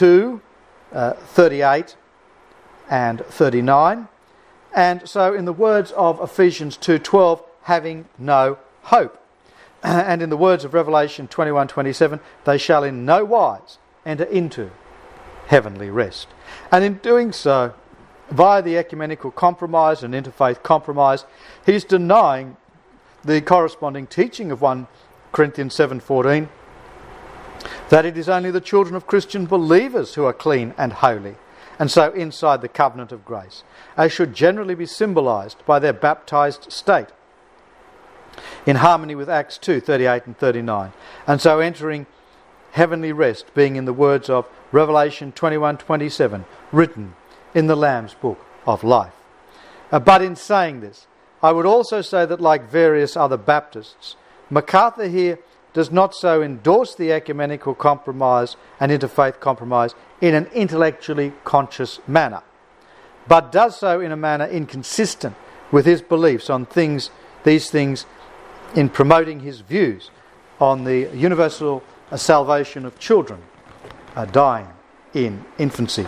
2:38 and 39, and so in the words of Ephesians 2:12, having no hope. And in the words of Revelation 21:27, they shall in no wise enter into heavenly rest. And in doing so, via the ecumenical compromise and interfaith compromise, he's denying the corresponding teaching of 1 Corinthians 7:14, that it is only the children of Christian believers who are clean and holy, and so inside the covenant of grace, as should generally be symbolised by their baptised state, in harmony with Acts 2:38 and 39, and so entering heavenly rest, being in the words of Revelation 21:27, written in the Lamb's Book of Life. But in saying this, I would also say that, like various other Baptists, MacArthur here does not so endorse the ecumenical compromise and interfaith compromise in an intellectually conscious manner, but does so in a manner inconsistent with his beliefs on these things, in promoting his views on the universal salvation of children dying in infancy.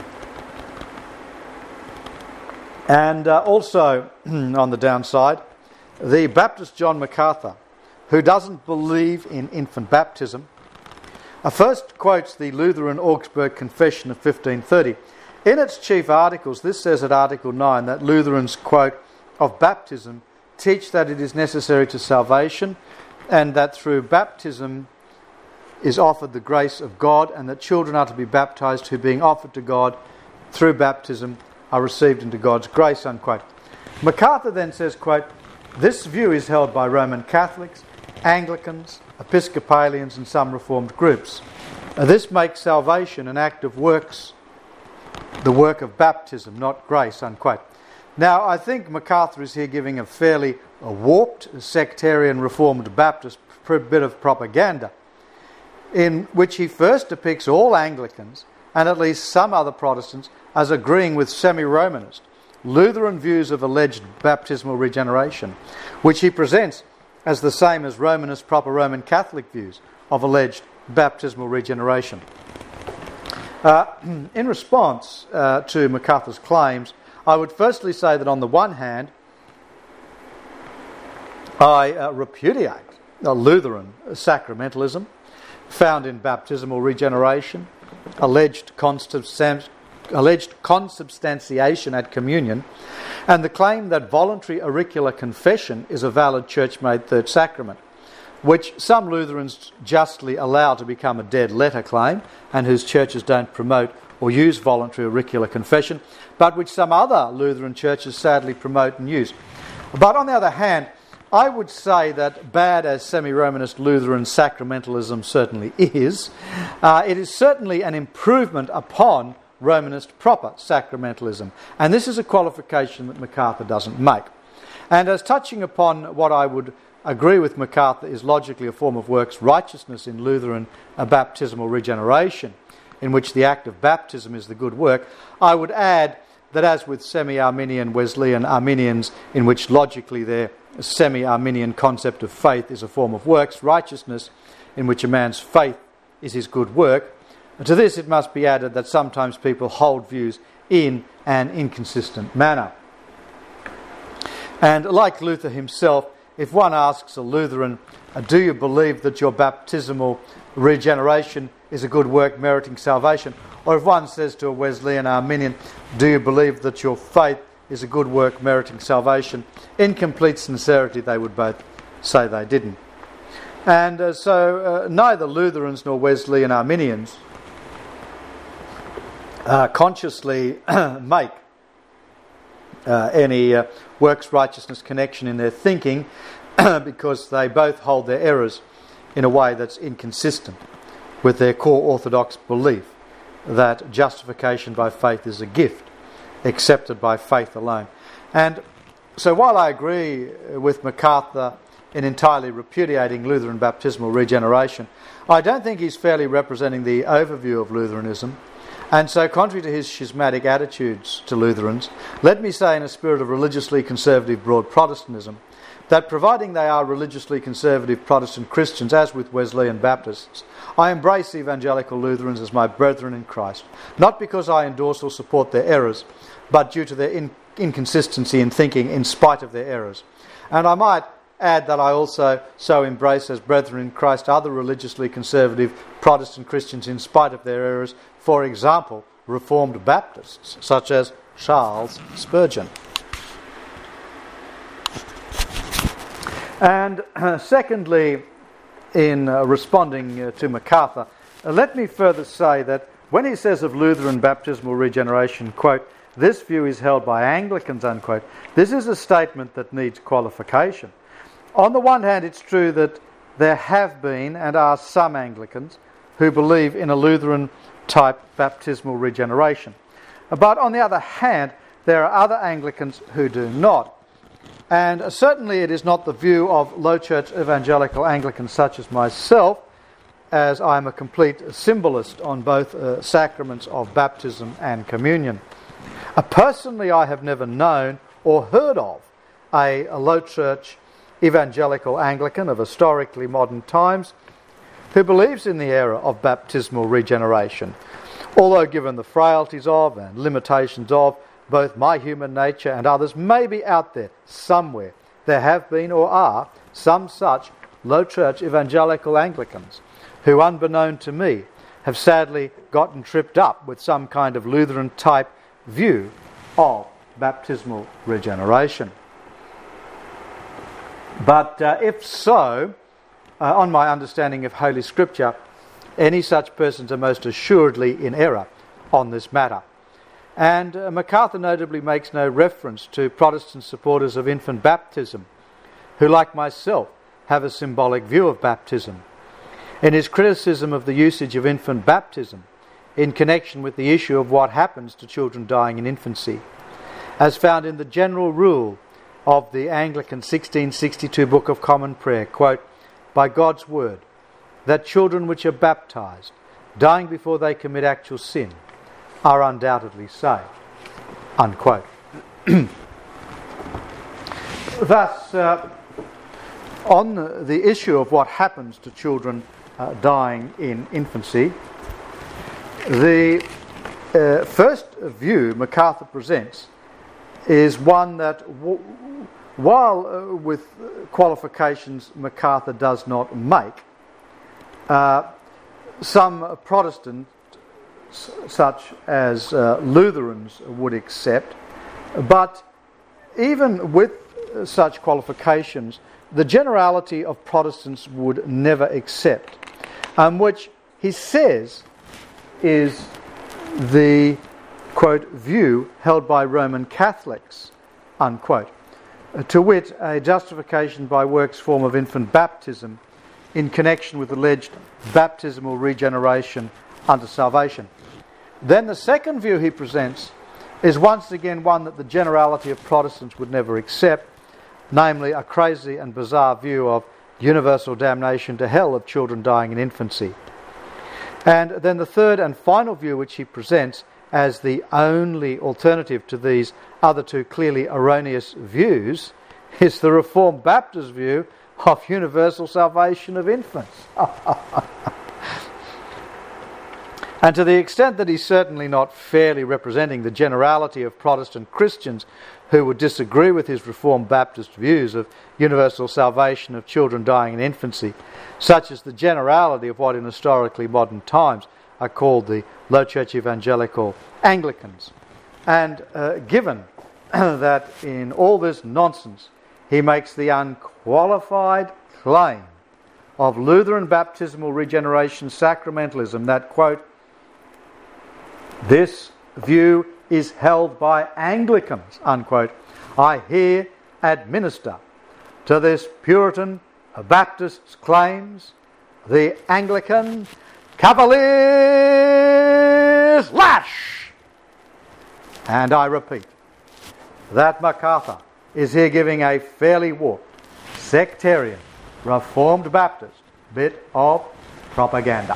And also, on the downside, the Baptist John MacArthur, who doesn't believe in infant baptism, first quotes the Lutheran Augsburg Confession of 1530. In its chief articles, this says at Article 9 that Lutherans, quote, of baptism teach that it is necessary to salvation, and that through baptism is offered the grace of God, and that children are to be baptized who, being offered to God through baptism, are received into God's grace, unquote. MacArthur then says, quote, this view is held by Roman Catholics, Anglicans, Episcopalians and some Reformed groups. This makes salvation an act of works, the work of baptism, not grace, unquote. Now, I think MacArthur is here giving a fairly warped, sectarian Reformed Baptist bit of propaganda, in which he first depicts all Anglicans and at least some other Protestants as agreeing with semi-Romanist Lutheran views of alleged baptismal regeneration, which he presents as the same as Romanist proper Roman Catholic views of alleged baptismal regeneration. In response to MacArthur's claims, I would firstly say that on the one hand, I repudiate Lutheran sacramentalism found in baptismal regeneration, alleged consubstantiation at communion, and the claim that voluntary auricular confession is a valid church-made third sacrament, which some Lutherans justly allow to become a dead letter claim, and whose churches don't promote or use voluntary auricular confession, but which some other Lutheran churches sadly promote and use. But on the other hand, I would say that bad as semi-Romanist Lutheran sacramentalism certainly is, it is certainly an improvement upon Romanist proper sacramentalism. And this is a qualification that MacArthur doesn't make. And as touching upon what I would agree with MacArthur is logically a form of works righteousness in Lutheran baptismal regeneration, in which the act of baptism is the good work, I would add that as with semi-Arminian Wesleyan Arminians, in which logically their semi-Arminian concept of faith is a form of works righteousness, in which a man's faith is his good work, to this it must be added that sometimes people hold views in an inconsistent manner. And like Luther himself, if one asks a Lutheran, do you believe that your baptismal regeneration is a good work meriting salvation? Or if one says to a Wesleyan Arminian, do you believe that your faith is a good work meriting salvation? In complete sincerity, they would both say they didn't. And so neither Lutherans nor Wesleyan Arminians consciously make any works righteousness connection in their thinking because they both hold their errors in a way that's inconsistent with their core orthodox belief that justification by faith is a gift accepted by faith alone. And so while I agree with MacArthur in entirely repudiating Lutheran baptismal regeneration, I don't think he's fairly representing the overview of Lutheranism. And so, contrary to his schismatic attitudes to Lutherans, let me say in a spirit of religiously conservative broad Protestantism, that providing they are religiously conservative Protestant Christians, as with Wesleyan Baptists, I embrace evangelical Lutherans as my brethren in Christ, not because I endorse or support their errors, but due to their inconsistency in thinking in spite of their errors. And I might add that I also so embrace as brethren in Christ other religiously conservative Protestant Christians in spite of their errors, for example, Reformed Baptists, such as Charles Spurgeon. And secondly, in responding to MacArthur, let me further say that when he says of Lutheran baptismal regeneration, quote, this view is held by Anglicans, unquote, this is a statement that needs qualification. On the one hand, it's true that there have been and are some Anglicans who believe in a Lutheran-type baptismal regeneration. But on the other hand, there are other Anglicans who do not. And certainly it is not the view of low church evangelical Anglicans such as myself, as I am a complete symbolist on both sacraments of baptism and communion. Personally, I have never known or heard of a low church evangelical Anglican of historically modern times who believes in the error of baptismal regeneration, although given the frailties of and limitations of both my human nature and others may be out there somewhere. There have been or are some such low church evangelical Anglicans who, unbeknown to me, have sadly gotten tripped up with some kind of Lutheran type view of baptismal regeneration. But if so, on my understanding of Holy Scripture, any such persons are most assuredly in error on this matter. And MacArthur notably makes no reference to Protestant supporters of infant baptism, who, like myself, have a symbolic view of baptism. In his criticism of the usage of infant baptism in connection with the issue of what happens to children dying in infancy, as found in the general rule of the Anglican 1662 Book of Common Prayer, quote, by God's word, that children which are baptized, dying before they commit actual sin, are undoubtedly saved, unquote. Thus, on the issue of what happens to children dying in infancy, the first view MacArthur presents is one that, while with qualifications MacArthur does not make, some Protestant such as Lutherans would accept. But even with such qualifications, the generality of Protestants would never accept, which he says is the, quote, view held by Roman Catholics, unquote, to wit, a justification by works form of infant baptism in connection with alleged baptismal regeneration unto salvation. Then the second view he presents is once again one that the generality of Protestants would never accept, namely a crazy and bizarre view of universal damnation to hell of children dying in infancy. And then the third and final view which he presents as the only alternative to these other two clearly erroneous views is the Reformed Baptist view of universal salvation of infants. And to the extent that he's certainly not fairly representing the generality of Protestant Christians who would disagree with his Reformed Baptist views of universal salvation of children dying in infancy, such as the generality of what in historically modern times are called the Low Church Evangelical Anglicans. And given that in all this nonsense he makes the unqualified claim of Lutheran baptismal regeneration sacramentalism that, quote, this view is held by Anglicans, unquote, I here administer to this Puritan Baptist's claims the Anglican Cavalier's lash. And I repeat that MacArthur is here giving a fairly warped, sectarian, Reformed Baptist bit of propaganda.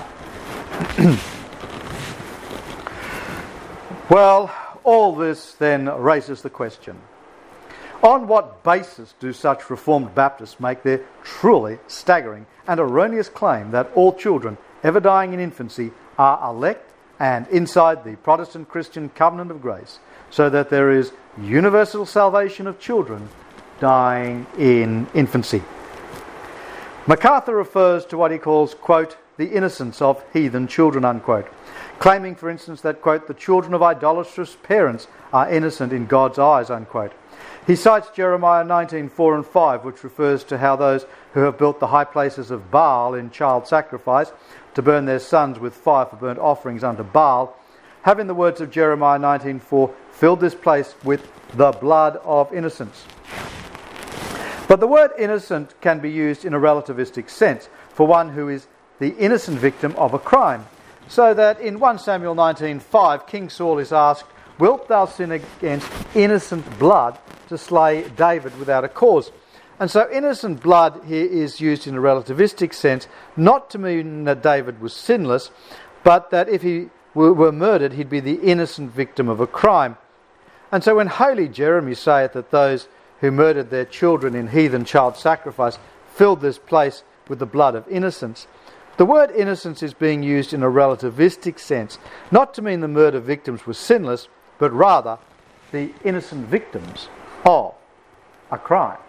Well, all this then raises the question, on what basis do such Reformed Baptists make their truly staggering and erroneous claim that all children ever dying in infancy are elect and inside the Protestant Christian covenant of grace, so that there is universal salvation of children dying in infancy? MacArthur refers to what he calls, quote, the innocence of heathen children, unquote, claiming, for instance, that, quote, the children of idolatrous parents are innocent in God's eyes, unquote. He cites Jeremiah 19:4 and 5, which refers to how those who have built the high places of Baal in child sacrifice to burn their sons with fire for burnt offerings unto Baal, have, in the words of Jeremiah 19:4, filled this place with the blood of innocents. But the word innocent can be used in a relativistic sense for one who is the innocent victim of a crime. So that in 1 Samuel 19:5, King Saul is asked, wilt thou sin against innocent blood to slay David without a cause? And so innocent blood here is used in a relativistic sense, not to mean that David was sinless, but that if he were murdered, he'd be the innocent victim of a crime. And so when Holy Jeremy saith that those who murdered their children in heathen child sacrifice filled this place with the blood of innocents, the word innocence is being used in a relativistic sense, not to mean the murder victims were sinless, but rather the innocent victims of a crime.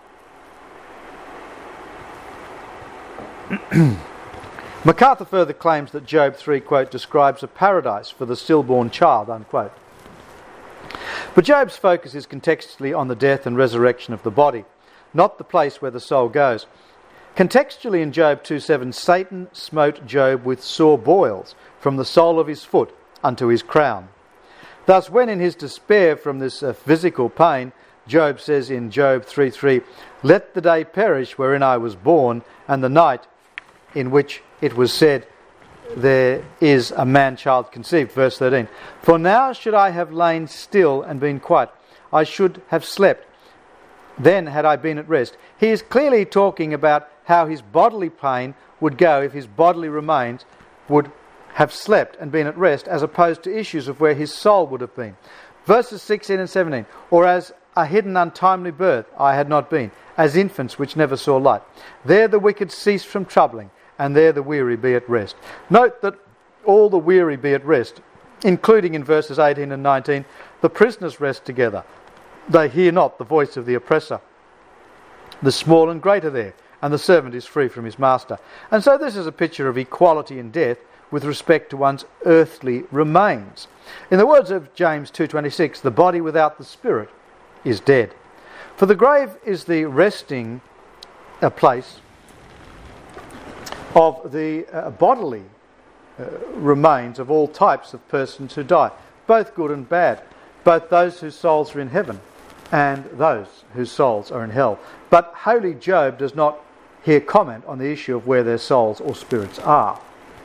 MacArthur further claims that Job 3, quote, describes a paradise for the stillborn child, unquote. But Job's focus is contextually on the death and resurrection of the body, not the place where the soul goes. Contextually in Job 2:7, Satan smote Job with sore boils from the sole of his foot unto his crown. Thus, when in his despair from this physical pain, Job says in Job 3:3, let the day perish wherein I was born, and the night in which it was said, there is a man-child conceived. Verse 13, for now should I have lain still and been quiet, I should have slept, then had I been at rest. He is clearly talking about how his bodily pain would go if his bodily remains would have slept and been at rest, as opposed to issues of where his soul would have been. Verses 16 and 17, or as a hidden untimely birth I had not been, as infants which never saw light. There the wicked cease from troubling, and there the weary be at rest. Note that all the weary be at rest, including in verses 18 and 19, the prisoners rest together. They hear not the voice of the oppressor. The small and great are there, and the servant is free from his master. And so this is a picture of equality in death, with respect to one's earthly remains. In the words of James 2:26, the body without the spirit is dead. For the grave is the resting place of the bodily remains of all types of persons who die, both good and bad, both those whose souls are in heaven and those whose souls are in hell. But holy Job does not here comment on the issue of where their souls or spirits are.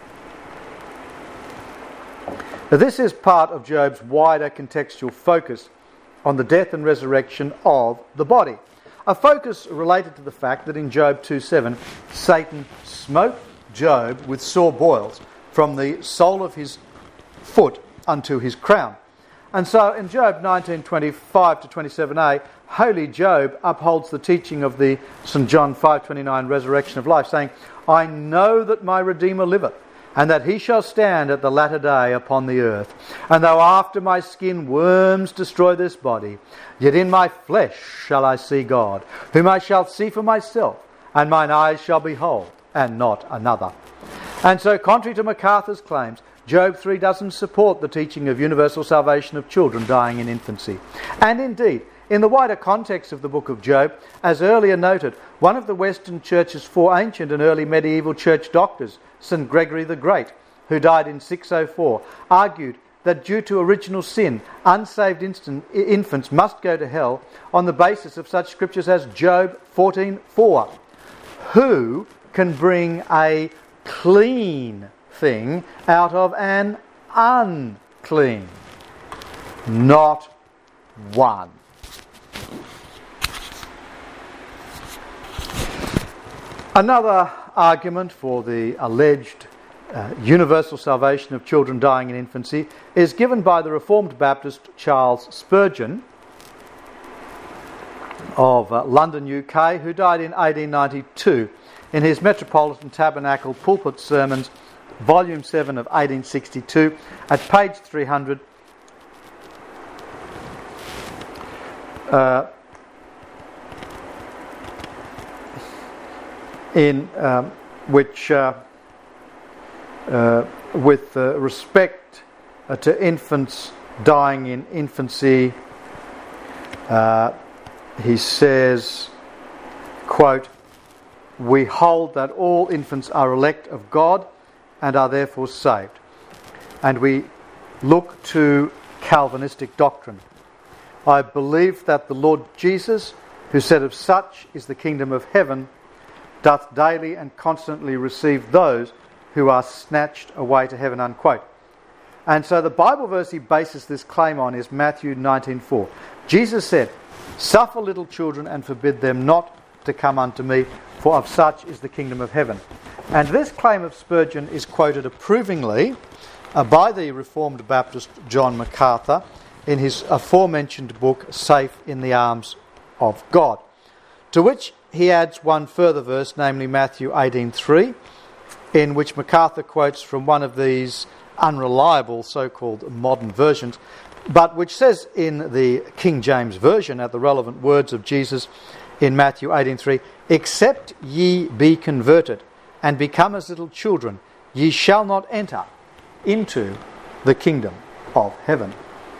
Now, this is part of Job's wider contextual focus on the death and resurrection of the body. A focus related to the fact that in Job 2:7, Satan smote Job with sore boils from the sole of his foot unto his crown. And so in Job 19:25 to 27a, holy Job upholds the teaching of the St. John 5:29 resurrection of life, saying, I know that my Redeemer liveth, and that he shall stand at the latter day upon the earth. And though after my skin worms destroy this body, yet in my flesh shall I see God, whom I shall see for myself, and mine eyes shall behold, and not another. And so, contrary to MacArthur's claims, Job 3 doesn't support the teaching of universal salvation of children dying in infancy. And indeed, in the wider context of the book of Job, as earlier noted, one of the Western Church's four ancient and early medieval church doctors, St. Gregory the Great, who died in 604, argued that due to original sin, unsaved infants must go to hell on the basis of such scriptures as Job 14:4. Who can bring a clean thing out of an unclean? Not one. Another argument for the alleged universal salvation of children dying in infancy is given by the Reformed Baptist Charles Spurgeon of London, UK, who died in 1892 in his Metropolitan Tabernacle Pulpit Sermons, Volume 7 of 1862, at page 300. In which, with respect to infants dying in infancy, he says, quote, we hold that all infants are elect of God and are therefore saved. And we look to Calvinistic doctrine. I believe that the Lord Jesus, who said of such is the kingdom of heaven, doth daily and constantly receive those who are snatched away to heaven, unquote. And so the Bible verse he bases this claim on is Matthew 19:4. Jesus said, suffer little children and forbid them not to come unto me, for of such is the kingdom of heaven. And this claim of Spurgeon is quoted approvingly by the Reformed Baptist John MacArthur in his aforementioned book, Safe in the Arms of God, to which he adds one further verse, namely Matthew 18:3, in which MacArthur quotes from one of these unreliable so-called modern versions, but which says in the King James Version, at the relevant words of Jesus in Matthew 18:3, except ye be converted and become as little children, ye shall not enter into the kingdom of heaven.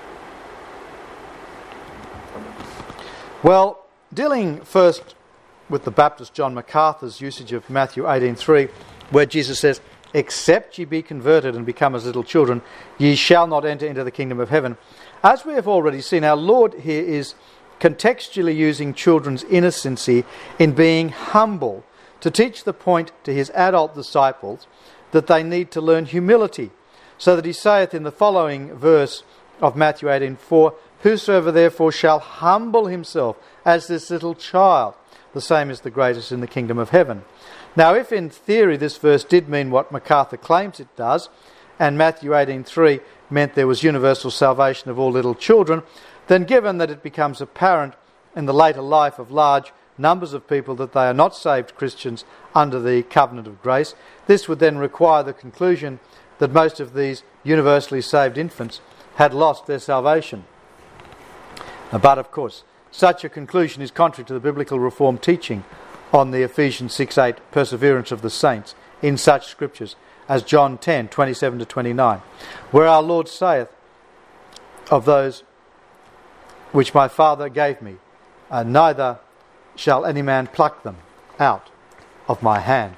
Well, dealing first with the Baptist John MacArthur's usage of Matthew 18:3, where Jesus says, except ye be converted and become as little children, ye shall not enter into the kingdom of heaven. As we have already seen, our Lord here is contextually using children's innocency in being humble to teach the point to his adult disciples that they need to learn humility, so that he saith in the following verse of Matthew 18:4, whosoever therefore shall humble himself as this little child, the same is the greatest in the kingdom of heaven. Now, if in theory this verse did mean what MacArthur claims it does, and Matthew 18:3 meant there was universal salvation of all little children, then given that it becomes apparent in the later life of large numbers of people that they are not saved Christians under the covenant of grace, this would then require the conclusion that most of these universally saved infants had lost their salvation. But of course, such a conclusion is contrary to the biblical Reformed teaching on the Ephesians 6:8 perseverance of the saints in such scriptures as John 10, 27 to 29, where our Lord saith, of those which my Father gave me, neither shall any man pluck them out of my hand.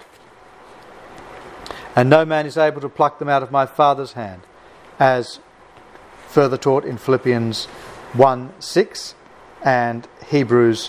And no man is able to pluck them out of my Father's hand, as further taught in Philippians 1:6 and Hebrews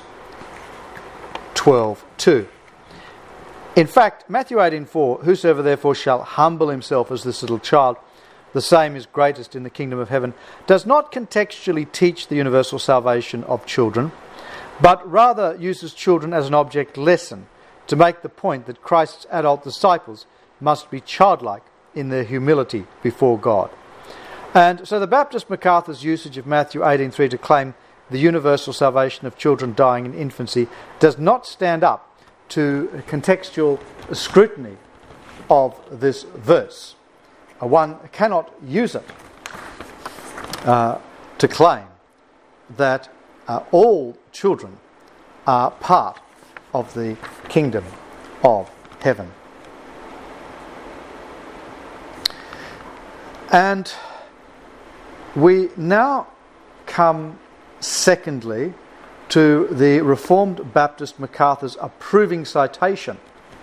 12:2. In fact, Matthew 18:4, whosoever therefore shall humble himself as this little child, the same is greatest in the kingdom of heaven, does not contextually teach the universal salvation of children, but rather uses children as an object lesson to make the point that Christ's adult disciples must be childlike in their humility before God. And so the Baptist MacArthur's usage of Matthew 18:3 to claim the universal salvation of children dying in infancy does not stand up to contextual scrutiny of this verse. One cannot use it to claim that all children are part of the kingdom of heaven. And we now come, secondly, to the Reformed Baptist MacArthur's approving citation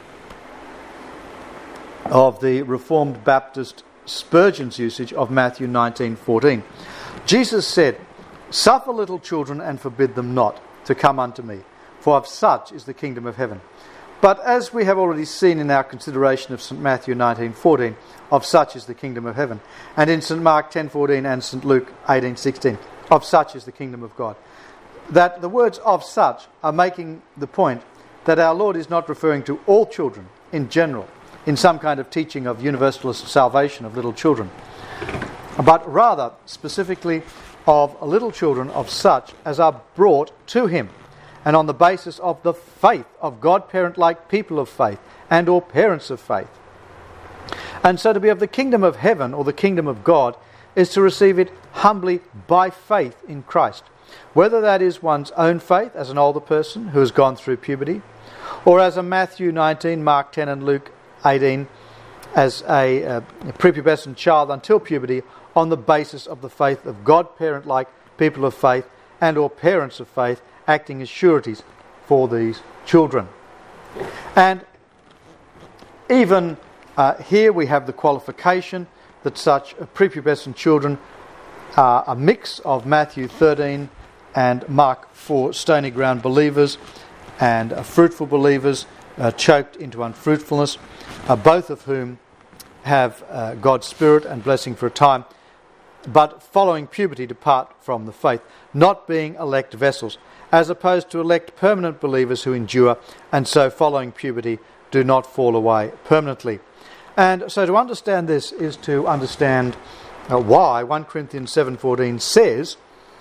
of the Reformed Baptist Spurgeon's usage of Matthew 19:14. Jesus said, "Suffer little children and forbid them not to come unto me, for of such is the kingdom of heaven." But as we have already seen in our consideration of St. Matthew 19:14, of such is the kingdom of heaven, and in St. Mark 10:14 and St. Luke 18:16, of such is the kingdom of God, that the words "of such" are making the point that our Lord is not referring to all children in general, in some kind of teaching of universalist salvation of little children, but rather specifically of little children of such as are brought to him, and on the basis of the faith of God-parent-like people of faith and or parents of faith. And so to be of the kingdom of heaven or the kingdom of God is to receive it humbly by faith in Christ, whether that is one's own faith as an older person who has gone through puberty, or as a Matthew 19, Mark 10 and Luke 18 as a prepubescent child until puberty, on the basis of the faith of God-parent-like people of faith and or parents of faith acting as sureties for these children. And even here we have the qualification that such prepubescent children are a mix of Matthew 13 and Mark 4 stony ground believers and fruitful believers choked into unfruitfulness, both of whom have God's Spirit and blessing for a time, but following puberty depart from the faith, not being elect vessels, as opposed to elect permanent believers who endure, and so following puberty do not fall away permanently. And so to understand this is to understand why 1 Corinthians 7:14 says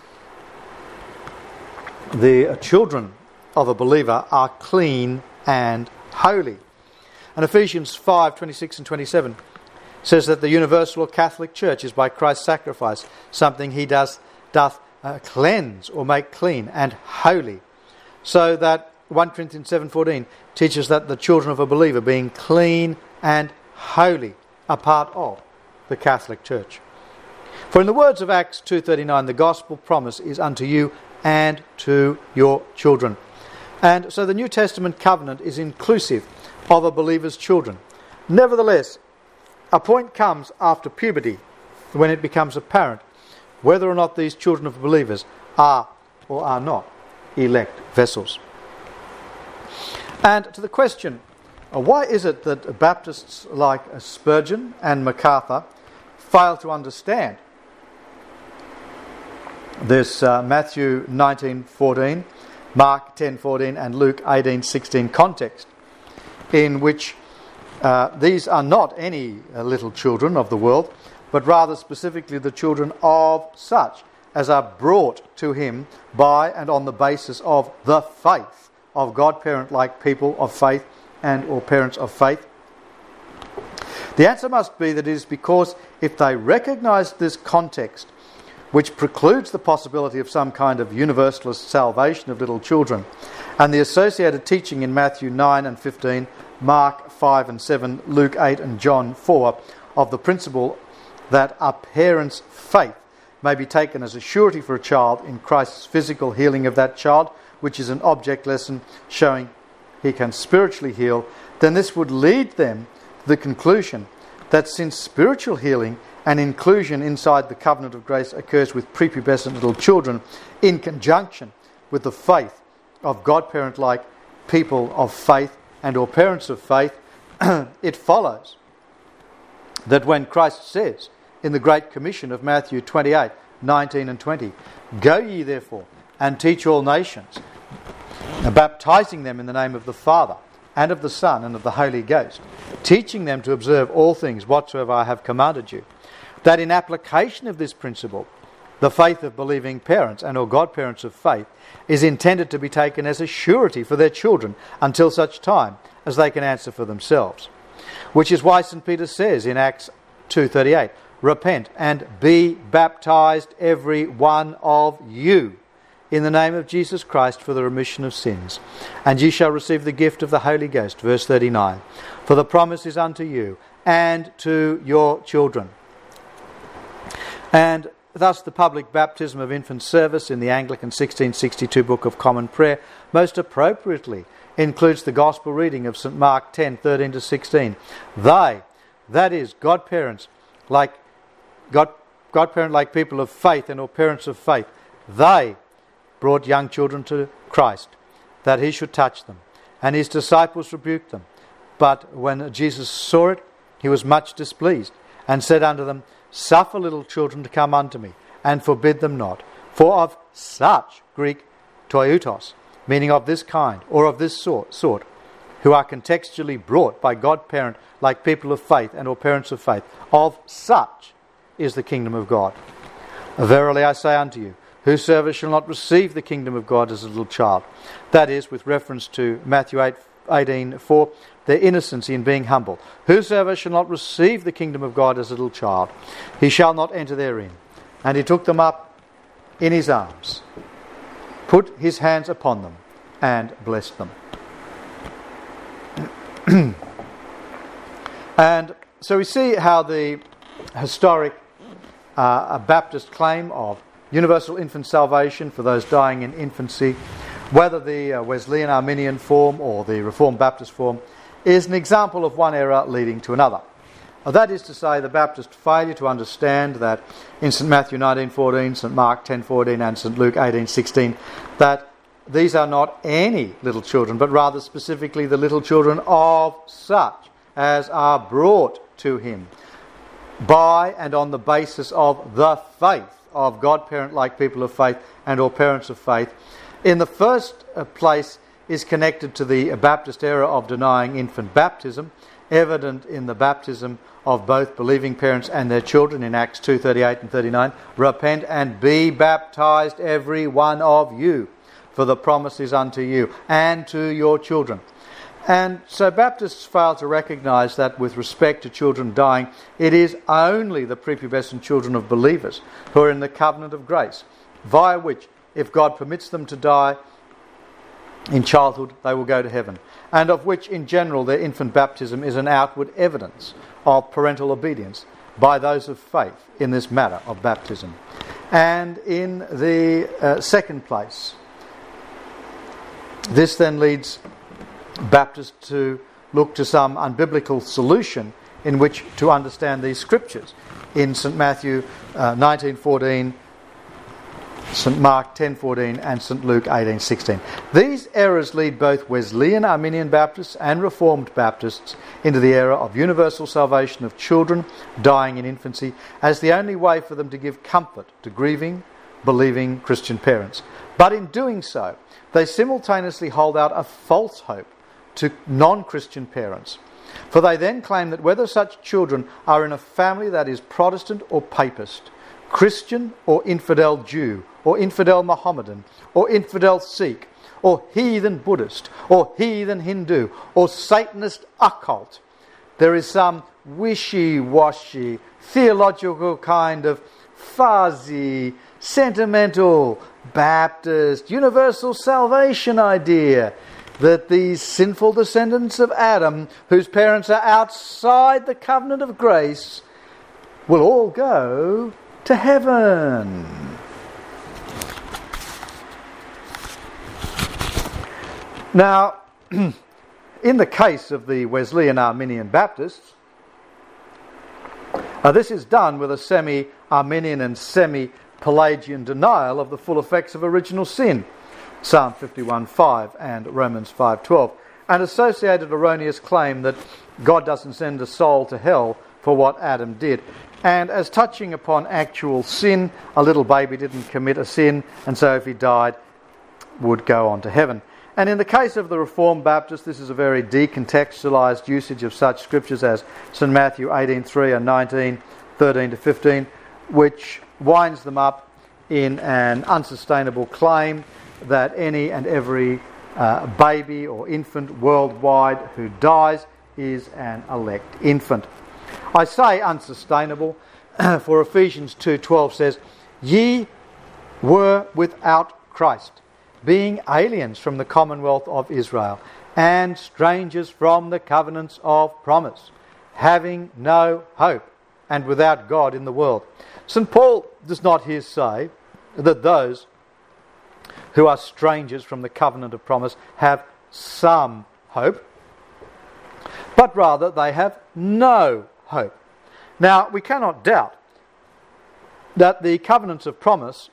the children of a believer are clean and holy. And Ephesians 5:26 and 27 says that the universal or Catholic Church is by Christ's sacrifice something he doth cleanse or make clean and holy. So that 1 Corinthians 7:14 teaches that the children of a believer being clean and holy are part of the Catholic Church. For in the words of Acts 2:39, the gospel promise is unto you and to your children. And so the New Testament covenant is inclusive of a believer's children. Nevertheless, a point comes after puberty when it becomes apparent whether or not these children of believers are or are not elect vessels. And to the question, why is it that Baptists like Spurgeon and MacArthur fail to understand this Matthew 19:14, Mark 10:14 and Luke 18:16 context, in which these are not any little children of the world, but rather specifically the children of such as are brought to him by and on the basis of the faith of God-parent-like people of faith and or parents of faith? The answer must be that it is because if they recognise this context, which precludes the possibility of some kind of universalist salvation of little children, and the associated teaching in Matthew 9 and 15, Mark 5 and 7, Luke 8 and John 4, of the principle that a parent's faith may be taken as a surety for a child in Christ's physical healing of that child, which is an object lesson showing he can spiritually heal, then this would lead them to the conclusion that since spiritual healing and inclusion inside the covenant of grace occurs with prepubescent little children in conjunction with the faith of godparent-like people of faith and or parents of faith, it follows that when Christ says in the Great Commission of Matthew 28, 19 and 20, "Go ye therefore and teach all nations, baptizing them in the name of the Father and of the Son and of the Holy Ghost, teaching them to observe all things whatsoever I have commanded you," that in application of this principle, the faith of believing parents and or godparents of faith is intended to be taken as a surety for their children until such time as they can answer for themselves. Which is why St. Peter says in Acts 2:38, "Repent and be baptized every one of you in the name of Jesus Christ for the remission of sins, and ye shall receive the gift of the Holy Ghost," verse 39, "for the promise is unto you and to your children." And thus the public baptism of infant service in the Anglican 1662 Book of Common Prayer most appropriately includes the Gospel reading of St. Mark 10, 13 to 16. They, that is, godparent like people of faith and or parents of faith, they brought young children to Christ, that he should touch them. And his disciples rebuked them. But when Jesus saw it, he was much displeased, and said unto them, "Suffer little children to come unto me, and forbid them not. For of such," Greek toiutos, meaning of this kind, or of this sort, who are contextually brought by godparent like people of faith and or parents of faith, "of such is the kingdom of God. Verily I say unto you, whosoever shall not receive the kingdom of God as a little child," that is, with reference to Matthew 18:4, their innocency in being humble. "Whosoever shall not receive the kingdom of God as a little child, he shall not enter therein. And he took them up in his arms, put his hands upon them, and blessed them." And so we see how the historic Baptist claim of universal infant salvation for those dying in infancy, whether the Wesleyan Arminian form or the Reformed Baptist form, is an example of one error leading to another. That is to say, the Baptist failure to understand that in St. Matthew 19:14, St. Mark 10:14 and St. Luke 18:16, that these are not any little children, but rather specifically the little children of such as are brought to him by and on the basis of the faith of godparent-like people of faith and or parents of faith, in the first place is connected to the Baptist error of denying infant baptism, evident in the baptism of both believing parents and their children in Acts 2:38 and 39. "Repent and be baptized every one of you, for the promise is unto you and to your children." And so Baptists fail to recognise that with respect to children dying, it is only the prepubescent children of believers who are in the covenant of grace, via which, if God permits them to die in childhood, they will go to heaven, and of which in general their infant baptism is an outward evidence of parental obedience by those of faith in this matter of baptism. And in the second place, this then leads Baptists to look to some unbiblical solution in which to understand these scriptures in St. Matthew 19:14, St. Mark 10:14 and St. Luke 18:16. These errors lead both Wesleyan Arminian Baptists and Reformed Baptists into the error of universal salvation of children dying in infancy as the only way for them to give comfort to grieving, believing Christian parents. But in doing so, they simultaneously hold out a false hope to non-Christian parents. For they then claim that whether such children are in a family that is Protestant or Papist, Christian or infidel Jew, or infidel Mohammedan, or infidel Sikh, or heathen Buddhist, or heathen Hindu, or Satanist occult, there is some wishy-washy, theological kind of fuzzy, sentimental, Baptist, universal salvation idea that these sinful descendants of Adam, whose parents are outside the covenant of grace, will all go to heaven. Now, in the case of the Wesleyan Arminian Baptists, this is done with a semi-Arminian and semi-Pelagian denial of the full effects of original sin, Psalm 51:5 and Romans 5:12, an associated erroneous claim that God doesn't send a soul to hell for what Adam did. And as touching upon actual sin, a little baby didn't commit a sin, and so if he died, would go on to heaven. And in the case of the Reformed Baptists, this is a very decontextualised usage of such scriptures as St Matthew 18:3 and 19:13-15, which winds them up in an unsustainable claim that any and every baby or infant worldwide who dies is an elect infant. I say unsustainable, for Ephesians 2:12 says, "Ye were without Christ, being aliens from the commonwealth of Israel, and strangers from the covenants of promise, having no hope, and without God in the world." St. Paul does not here say that those who are strangers from the covenant of promise have some hope, but rather they have no hope. Now, we cannot doubt that the covenants of promise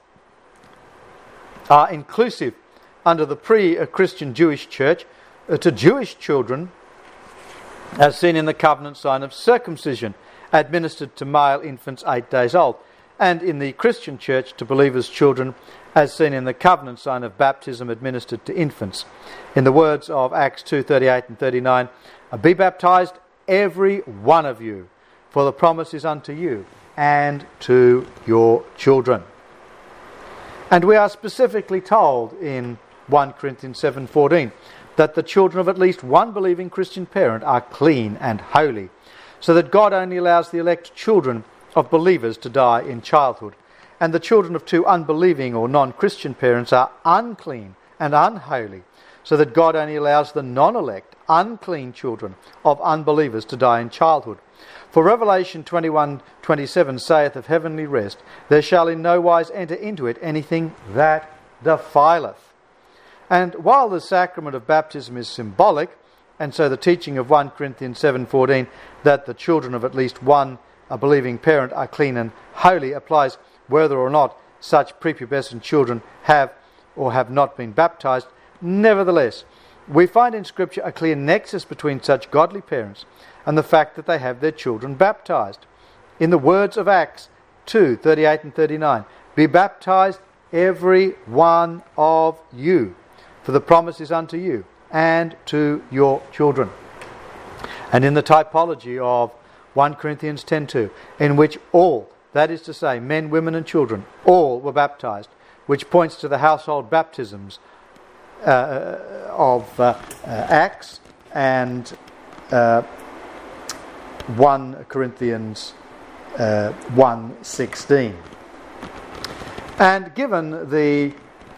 are inclusive under the pre-Christian Jewish church to Jewish children, as seen in the covenant sign of circumcision administered to male infants 8 days old, and in the Christian church to believers' children, as seen in the covenant sign of baptism administered to infants. In the words of Acts 2:38 and 39, "Be baptized every one of you, for the promise is unto you and to your children." And we are specifically told in 1 Corinthians 7:14 that the children of at least one believing Christian parent are clean and holy, so that God only allows the elect children of believers to die in childhood, and the children of two unbelieving or non-Christian parents are unclean and unholy, so that God only allows the non-elect, unclean children of unbelievers to die in childhood. For Revelation 21:27 saith of heavenly rest, "There shall in no wise enter into it anything that defileth." And while the sacrament of baptism is symbolic, and so the teaching of 1 Corinthians 7:14 that the children of at least one a believing parent are clean and holy applies whether or not such prepubescent children have or have not been baptized, nevertheless, we find in Scripture a clear nexus between such godly parents and the fact that they have their children baptized. In the words of Acts 2:38 and 39, "Be baptized every one of you, for the promise is unto you and to your children." And in the typology of 1 Corinthians 10:2, in which all, that is to say, men, women and children, all were baptized, which points to the household baptisms of Acts and 1 Corinthians 1:16. And given the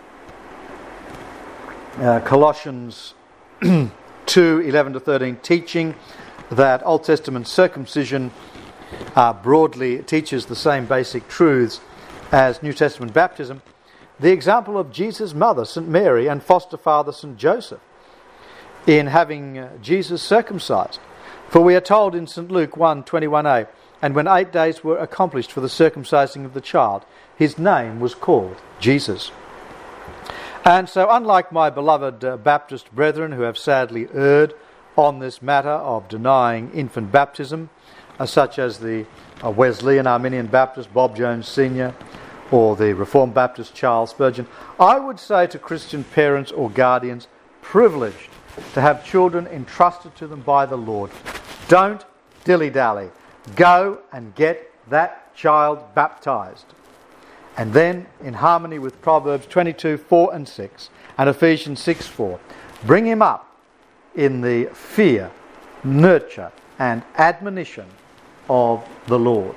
Colossians 2:11-13 teaching that Old Testament circumcision broadly teaches the same basic truths as New Testament baptism, the example of Jesus' mother, St. Mary, and foster father, St. Joseph, in having Jesus circumcised. For we are told in St. Luke 1:21a, "And when 8 days were accomplished for the circumcising of the child, his name was called Jesus." And so, unlike my beloved Baptist brethren who have sadly erred on this matter of denying infant baptism, such as the Wesleyan Arminian Baptist Bob Jones Sr. or the Reformed Baptist Charles Spurgeon, I would say to Christian parents or guardians privileged to have children entrusted to them by the Lord, don't dilly-dally. Go and get that child baptized. And then, in harmony with Proverbs 22:4 and 6 and Ephesians 6:4, bring him up in the fear, nurture and admonition of the Lord.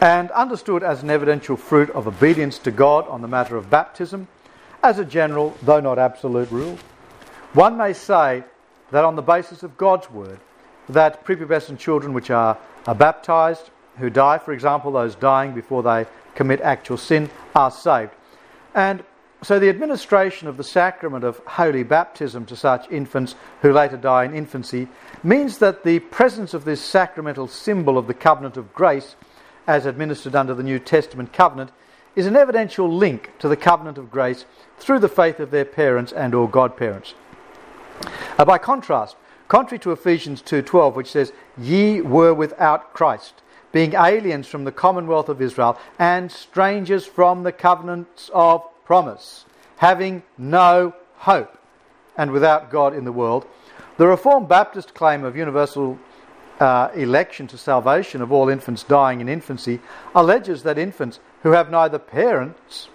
and understood as an evidential fruit of obedience to God on the matter of baptism, as a general, though not absolute rule. One may say that on the basis of God's word, that prepubescent children which are baptized, who die, for example, those dying before they commit actual sin, are saved. And so the administration of the sacrament of holy baptism to such infants who later die in infancy means that the presence of this sacramental symbol of the covenant of grace, as administered under the New Testament covenant, is an evidential link to the covenant of grace through the faith of their parents and or godparents. By contrast, contrary to Ephesians 2:12, which says, "Ye were without Christ, being aliens from the commonwealth of Israel and strangers from the covenants of promise, having no hope and without God in the world," the Reformed Baptist claim of universal election to salvation of all infants dying in infancy alleges that infants who have neither parent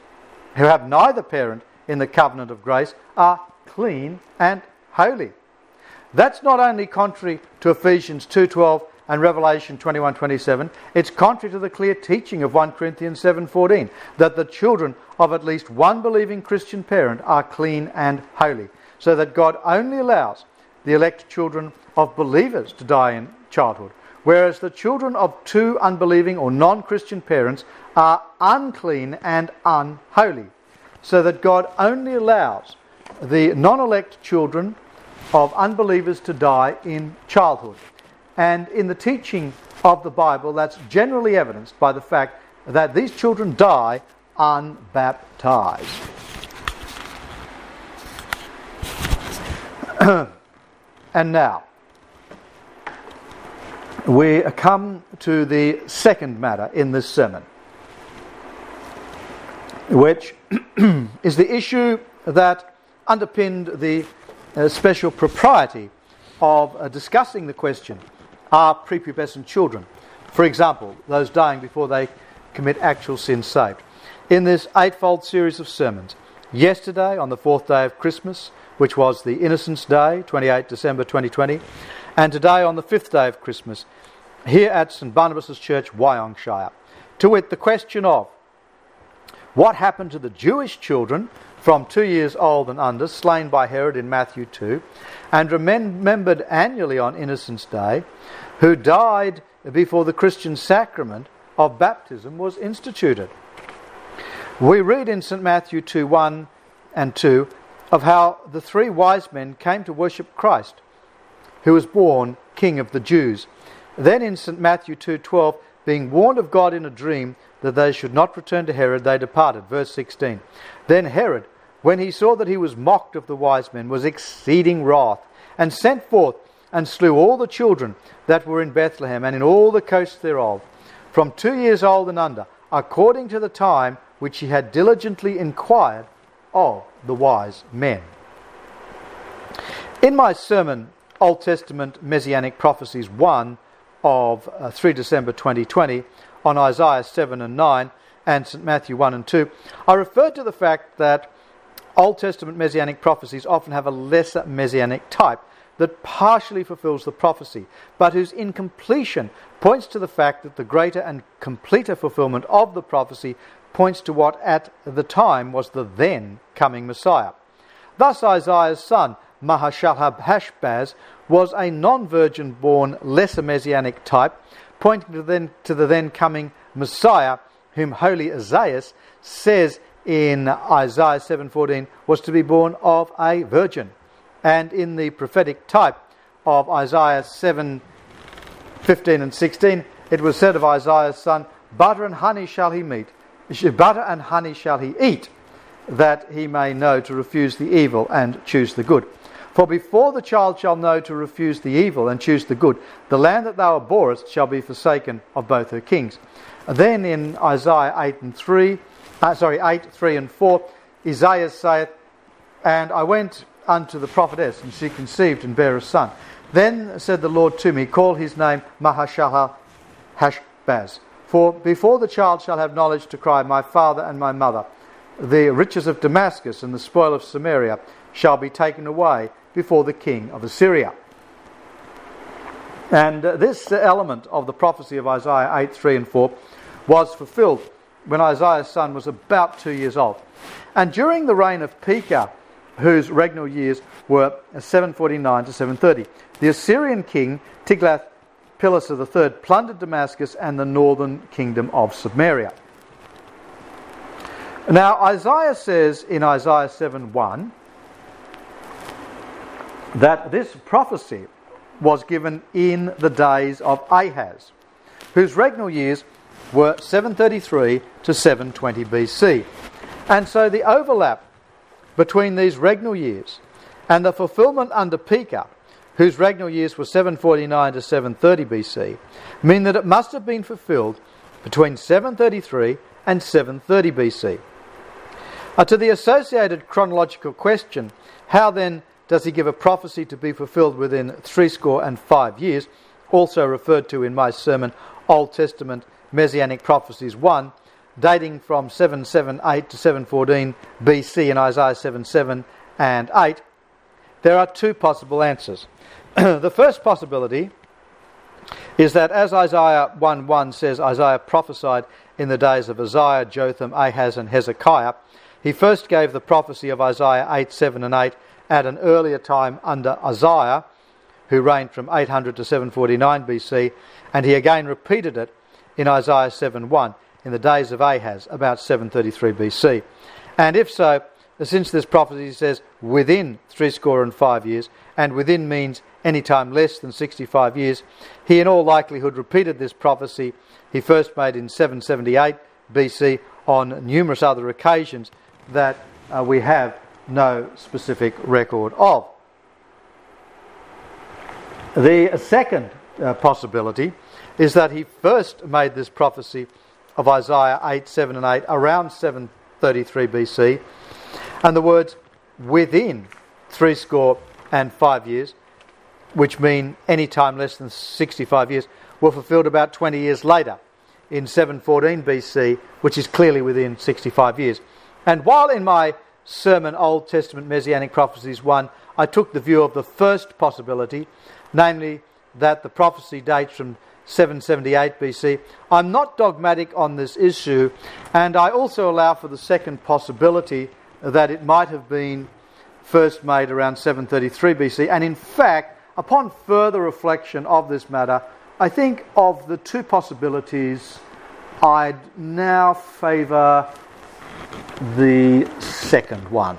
in the covenant of grace are clean and holy. That's not only contrary to Ephesians 2:12 and Revelation 21:27, it's contrary to the clear teaching of 1 Corinthians 7:14, that the children of at least one believing Christian parent are clean and holy, so that God only allows the elect children of believers to die in childhood, whereas the children of two unbelieving or non-Christian parents are unclean and unholy, so that God only allows the non-elect children of unbelievers to die in childhood. And in the teaching of the Bible, that's generally evidenced by the fact that these children die unbaptized. And now, we come to the second matter in this sermon, which is the issue that underpinned the special propriety of discussing the question, are prepubescent children, for example, those dying before they commit actual sin, saved? In this eightfold series of sermons, yesterday on the fourth day of Christmas, which was the Innocents' Day, 28 December 2020, and today on the fifth day of Christmas, here at St Barnabas' Church, Wyongshire, to wit, the question of what happened to the Jewish children from 2 years old and under, slain by Herod in Matthew 2, and remembered annually on Innocents' Day, who died before the Christian sacrament of baptism was instituted. We read in St Matthew 2:1 and 2 of how the three wise men came to worship Christ, who was born King of the Jews. Then in St Matthew 2:12, being warned of God in a dream that they should not return to Herod, they departed. Verse 16. Then Herod, when he saw that he was mocked of the wise men, was exceeding wrath, and sent forth and slew all the children that were in Bethlehem and in all the coasts thereof, from 2 years old and under, according to the time which he had diligently inquired of the wise men. In my sermon, Old Testament Messianic Prophecies 1 of 3 December 2020, on Isaiah 7 and 9 and St Matthew 1 and 2, I referred to the fact that Old Testament Messianic prophecies often have a lesser Messianic type that partially fulfills the prophecy, but whose incompletion points to the fact that the greater and completer fulfillment of the prophecy points to what at the time was the then coming Messiah. Thus Isaiah's son, Mahashalabhashbaz, was a non-virgin born lesser Messianic type, pointing to the then coming Messiah, whom Holy Isaiah says in Isaiah 7:14 was to be born of a virgin. And in the prophetic type of Isaiah 7:15 and 16, it was said of Isaiah's son, butter and honey shall he eat, that he may know to refuse the evil and choose the good. For before the child shall know to refuse the evil and choose the good, the land that thou abhorrest shall be forsaken of both her kings. Then in Isaiah 8:3 and 4, Isaiah saith, and I went unto the prophetess, and she conceived and bare a son. Then said the Lord to me, call his name Mahashalabhashbaz. For before the child shall have knowledge to cry, my father and my mother, the riches of Damascus and the spoil of Samaria shall be taken away before the king of Assyria. And this element of the prophecy of Isaiah 8:3 and 4 was fulfilled when Isaiah's son was about 2 years old. And during the reign of Pekah, whose regnal years were 749 to 730, the Assyrian king Tiglath-Pileser III plundered Damascus and the northern kingdom of Samaria. Now, Isaiah says in Isaiah 7:1 that this prophecy was given in the days of Ahaz, whose regnal years were 733 to 720 BC. And so the overlap between these regnal years and the fulfillment under Pekah, whose regnal years were 749 to 730 BC, mean that it must have been fulfilled between 733 and 730 BC. To the associated chronological question, how then does he give a prophecy to be fulfilled within 65 years, also referred to in my sermon, Old Testament Messianic Prophecies 1, dating from 778 to 714 BC in Isaiah 7:7 and 8, there are two possible answers. The first possibility is that, as Isaiah 1:1 says, Isaiah prophesied in the days of Uzziah, Jotham, Ahaz and Hezekiah. He first gave the prophecy of Isaiah 8:7 and 8 at an earlier time under Uzziah, who reigned from 800 to 749 BC, and he again repeated it in Isaiah 7:1 in the days of Ahaz, about 733 BC. And if so, since this prophecy says within 65 years, and within means any time less than 65 years, he in all likelihood repeated this prophecy he first made in 778 BC on numerous other occasions that we have no specific record of. The second possibility is that he first made this prophecy of Isaiah 8:7 and 8 around 733 BC, and the words within 65 years, which mean any time less than 65 years, were fulfilled about 20 years later in 714 BC, which is clearly within 65 years. And while in my sermon, Old Testament Messianic Prophecies 1, I took the view of the first possibility, namely that the prophecy dates from 778 BC, I'm not dogmatic on this issue, and I also allow for the second possibility that it might have been first made around 733 BC. And in fact, upon further reflection of this matter, I think of the two possibilities, I'd now favour the second one.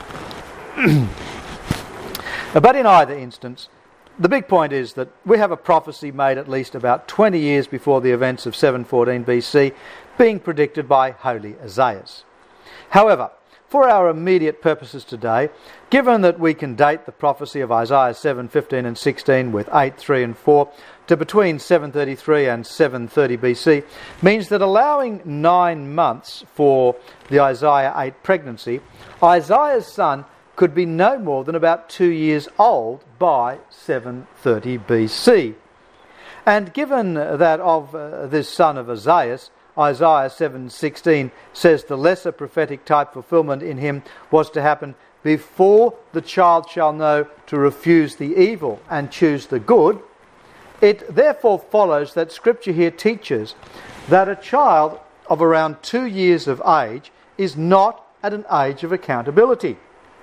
But in either instance, the big point is that we have a prophecy made at least about 20 years before the events of 714 BC, being predicted by holy Isaiah. However, for our immediate purposes today, given that we can date the prophecy of Isaiah 7:15 and 16 with 8, 3 and 4 to between 733 and 730 BC, means that allowing 9 months for the Isaiah 8 pregnancy, Isaiah's son could be no more than about 2 years old by 730 BC. And given that of this son of Isaiah 7:16 says the lesser prophetic type fulfillment in him was to happen before the child shall know to refuse the evil and choose the good, it therefore follows that Scripture here teaches that a child of around 2 years of age is not at an age of accountability,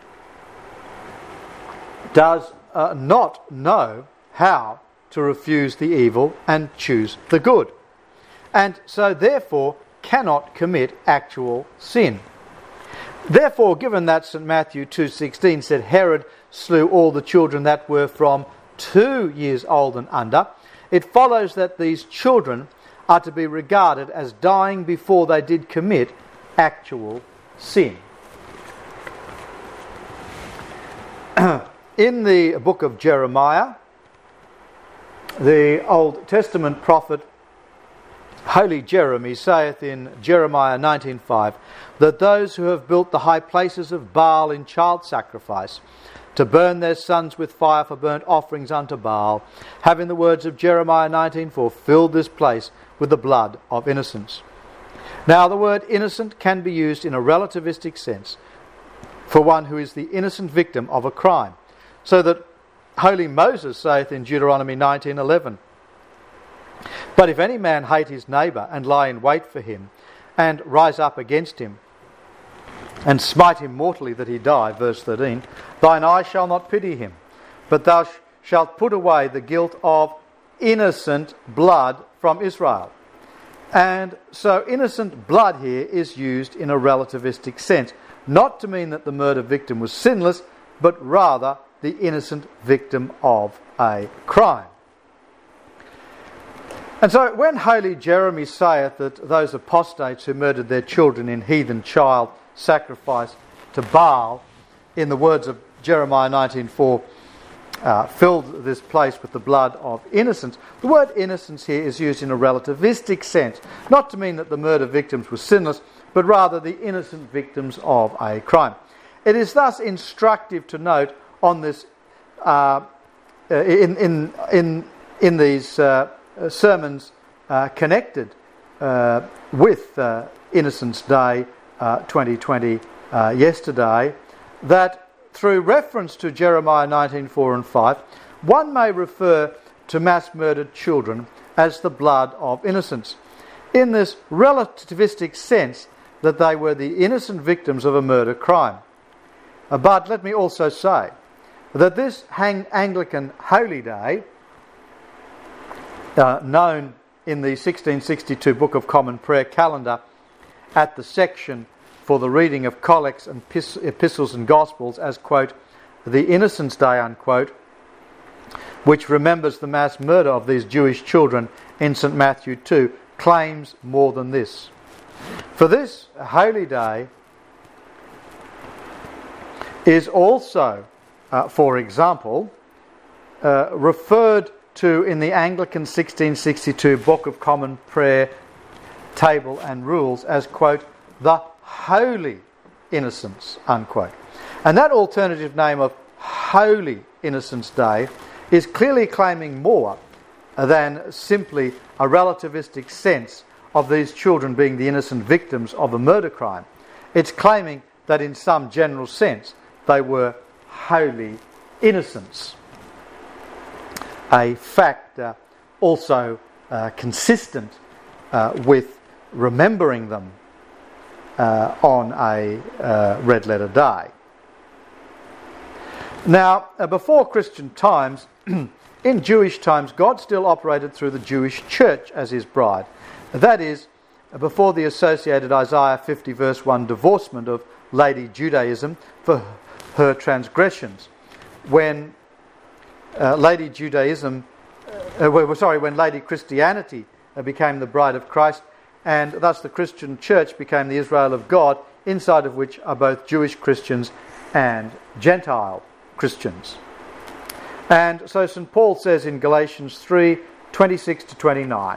does not know how to refuse the evil and choose the good, and so therefore cannot commit actual sin. Therefore, given that St. Matthew 2:16 said Herod slew all the children that were from 2 years old and under, it follows that these children are to be regarded as dying before they did commit actual sin. In the book of Jeremiah, the Old Testament prophet Holy Jeremy saith in Jeremiah 19:5 that those who have built the high places of Baal in child sacrifice, to burn their sons with fire for burnt offerings unto Baal, have in the words of Jeremiah 19:4 filled this place with the blood of innocents. Now the word innocent can be used in a relativistic sense for one who is the innocent victim of a crime, so that holy Moses saith in Deuteronomy 19:11, But if any man hate his neighbour, and lie in wait for him, and rise up against him, and smite him mortally that he die, verse 13, thine eye shall not pity him, but thou shalt put away the guilt of innocent blood from Israel. And so innocent blood here is used in a relativistic sense, not to mean that the murder victim was sinless, but rather the innocent victim of a crime. And so when holy Jeremy saith that those apostates who murdered their children in heathen child sacrifice to Baal, in the words of Jeremiah 19:4, filled this place with the blood of innocents, the word innocence here is used in a relativistic sense, not to mean that the murder victims were sinless, but rather the innocent victims of a crime. It is thus instructive to note on this in these sermons connected with Innocents' Day 2020 yesterday, that through reference to Jeremiah 19:4 and 5, one may refer to mass murdered children as the blood of innocents, in this relativistic sense that they were the innocent victims of a murder crime. But let me also say that this Anglican Holy Day, known in the 1662 Book of Common Prayer calendar at the section for the reading of collects and epistles and gospels as, quote, the Innocents' Day, unquote, which remembers the mass murder of these Jewish children in St. Matthew 2, claims more than this. For this Holy Day is also, for example, referred to in the Anglican 1662 Book of Common Prayer table and rules as, quote, the Holy Innocents, unquote. And that alternative name of Holy Innocents' Day is clearly claiming more than simply a relativistic sense of these children being the innocent victims of a murder crime. It's claiming that in some general sense they were holy innocents. A fact also consistent with remembering them on a red letter day. Now, before Christian times, in Jewish times, God still operated through the Jewish church as his bride. That is, before the associated Isaiah 50 verse 1 divorcement of Lady Judaism for her transgressions. When Lady Christianity became the bride of Christ, and thus the Christian church became the Israel of God, inside of which are both Jewish Christians and Gentile Christians. And so St. Paul says in Galatians 3, 26 to 29,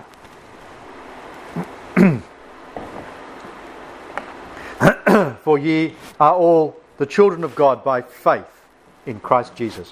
for ye are all the children of God by faith in Christ Jesus.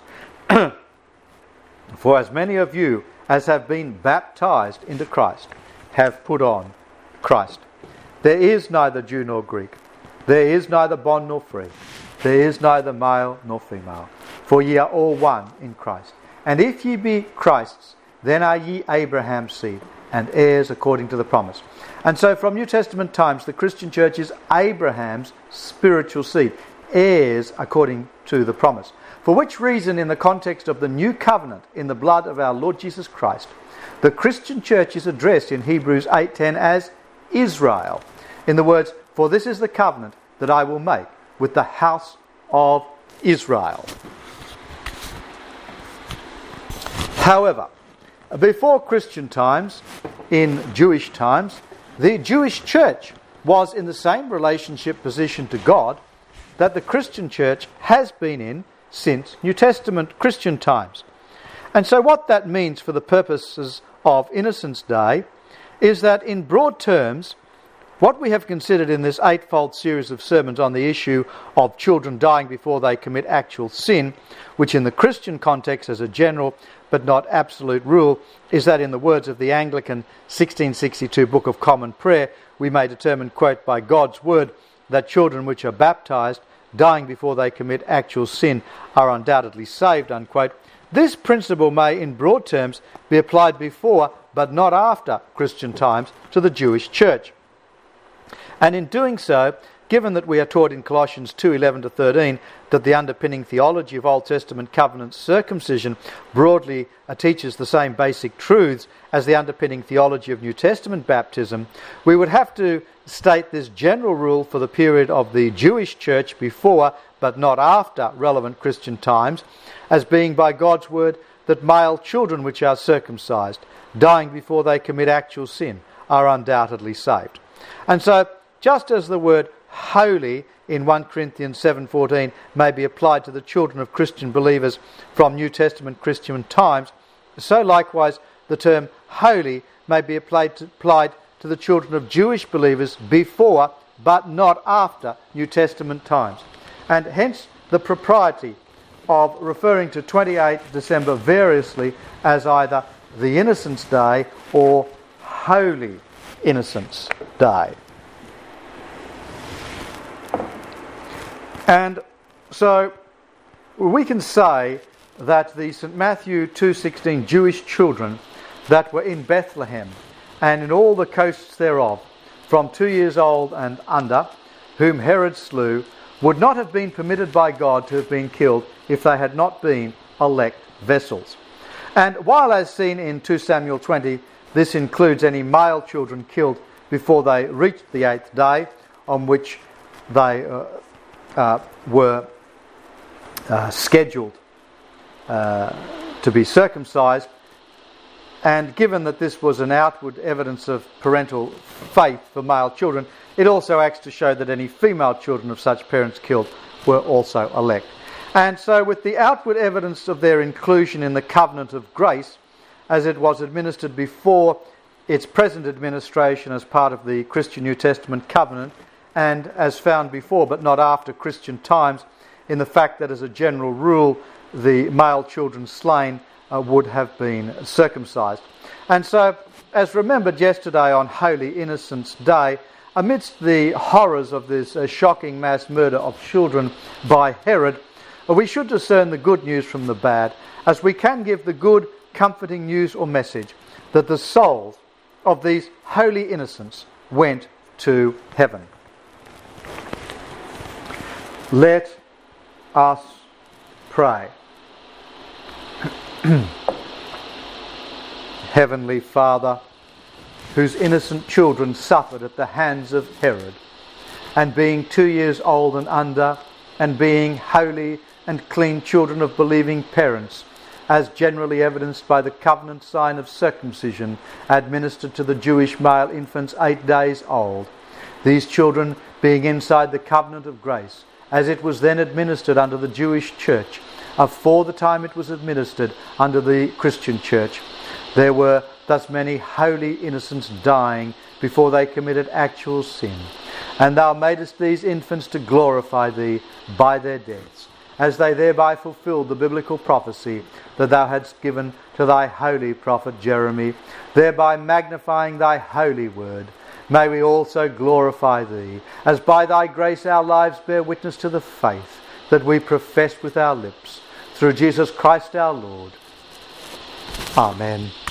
For as many of you as have been baptized into Christ have put on Christ. There is neither Jew nor Greek, there is neither bond nor free, there is neither male nor female, for ye are all one in Christ. And if ye be Christ's, then are ye Abraham's seed, and heirs according to the promise. And so from New Testament times, the Christian church is Abraham's spiritual seed, heirs according to the promise. For which reason, in the context of the new covenant in the blood of our Lord Jesus Christ, the Christian church is addressed in Hebrews 8:10 as Israel, in the words, for this is the covenant that I will make with the house of Israel. However, before Christian times, in Jewish times, the Jewish church was in the same relationship position to God that the Christian church has been in since New Testament Christian times. And so what that means for the purposes of Innocents' Day is that in broad terms, what we have considered in this eightfold series of sermons on the issue of children dying before they commit actual sin, which in the Christian context as a general but not absolute rule, is that in the words of the Anglican 1662 Book of Common Prayer, we may determine, quote, by God's word, that children which are baptized dying before they commit actual sin, are undoubtedly saved, unquote. This principle may, in broad terms, be applied before, but not after, Christian times to the Jewish church. And in doing so, given that we are taught in Colossians 2:11-13 that the underpinning theology of Old Testament covenant circumcision broadly teaches the same basic truths as the underpinning theology of New Testament baptism, we would have to state this general rule for the period of the Jewish church before, but not after, relevant Christian times, as being by God's word that male children which are circumcised, dying before they commit actual sin, are undoubtedly saved. And so, just as the word holy in 1 Corinthians 7:14 may be applied to the children of Christian believers from New Testament Christian times, so likewise the term holy may be applied to the children of Jewish believers before but not after New Testament times. And hence the propriety of referring to 28 December variously as either the Innocents' Day or Holy Innocents' Day. And so we can say that the St. Matthew 2:16 Jewish children that were in Bethlehem and in all the coasts thereof, from 2 years old and under, whom Herod slew, would not have been permitted by God to have been killed if they had not been elect vessels. And while, as seen in 2 Samuel 20, this includes any male children killed before they reached the 8th day, on which they were scheduled to be circumcised, and given that this was an outward evidence of parental faith for male children, it also acts to show that any female children of such parents killed were also elect. And so with the outward evidence of their inclusion in the covenant of grace, as it was administered before its present administration as part of the Christian New Testament covenant, and as found before but not after Christian times, in the fact that as a general rule the male children slain would have been circumcised. And so, as remembered yesterday on Holy Innocents' Day, amidst the horrors of this shocking mass murder of children by Herod, we should discern the good news from the bad, as we can give the good, comforting news or message that the souls of these holy innocents went to heaven. Let us pray. Heavenly Father, whose innocent children suffered at the hands of Herod, and being 2 years old and under, and being holy and clean children of believing parents, as generally evidenced by the covenant sign of circumcision administered to the Jewish male infants 8 days old, these children being inside the covenant of grace, as it was then administered under the Jewish church, afore the time it was administered under the Christian church, there were thus many holy innocents dying before they committed actual sin. And thou madest these infants to glorify thee by their deaths, as they thereby fulfilled the biblical prophecy that thou hadst given to thy holy prophet Jeremy, thereby magnifying thy holy word. May we also glorify thee, as by thy grace our lives bear witness to the faith that we profess with our lips, through Jesus Christ our Lord. Amen.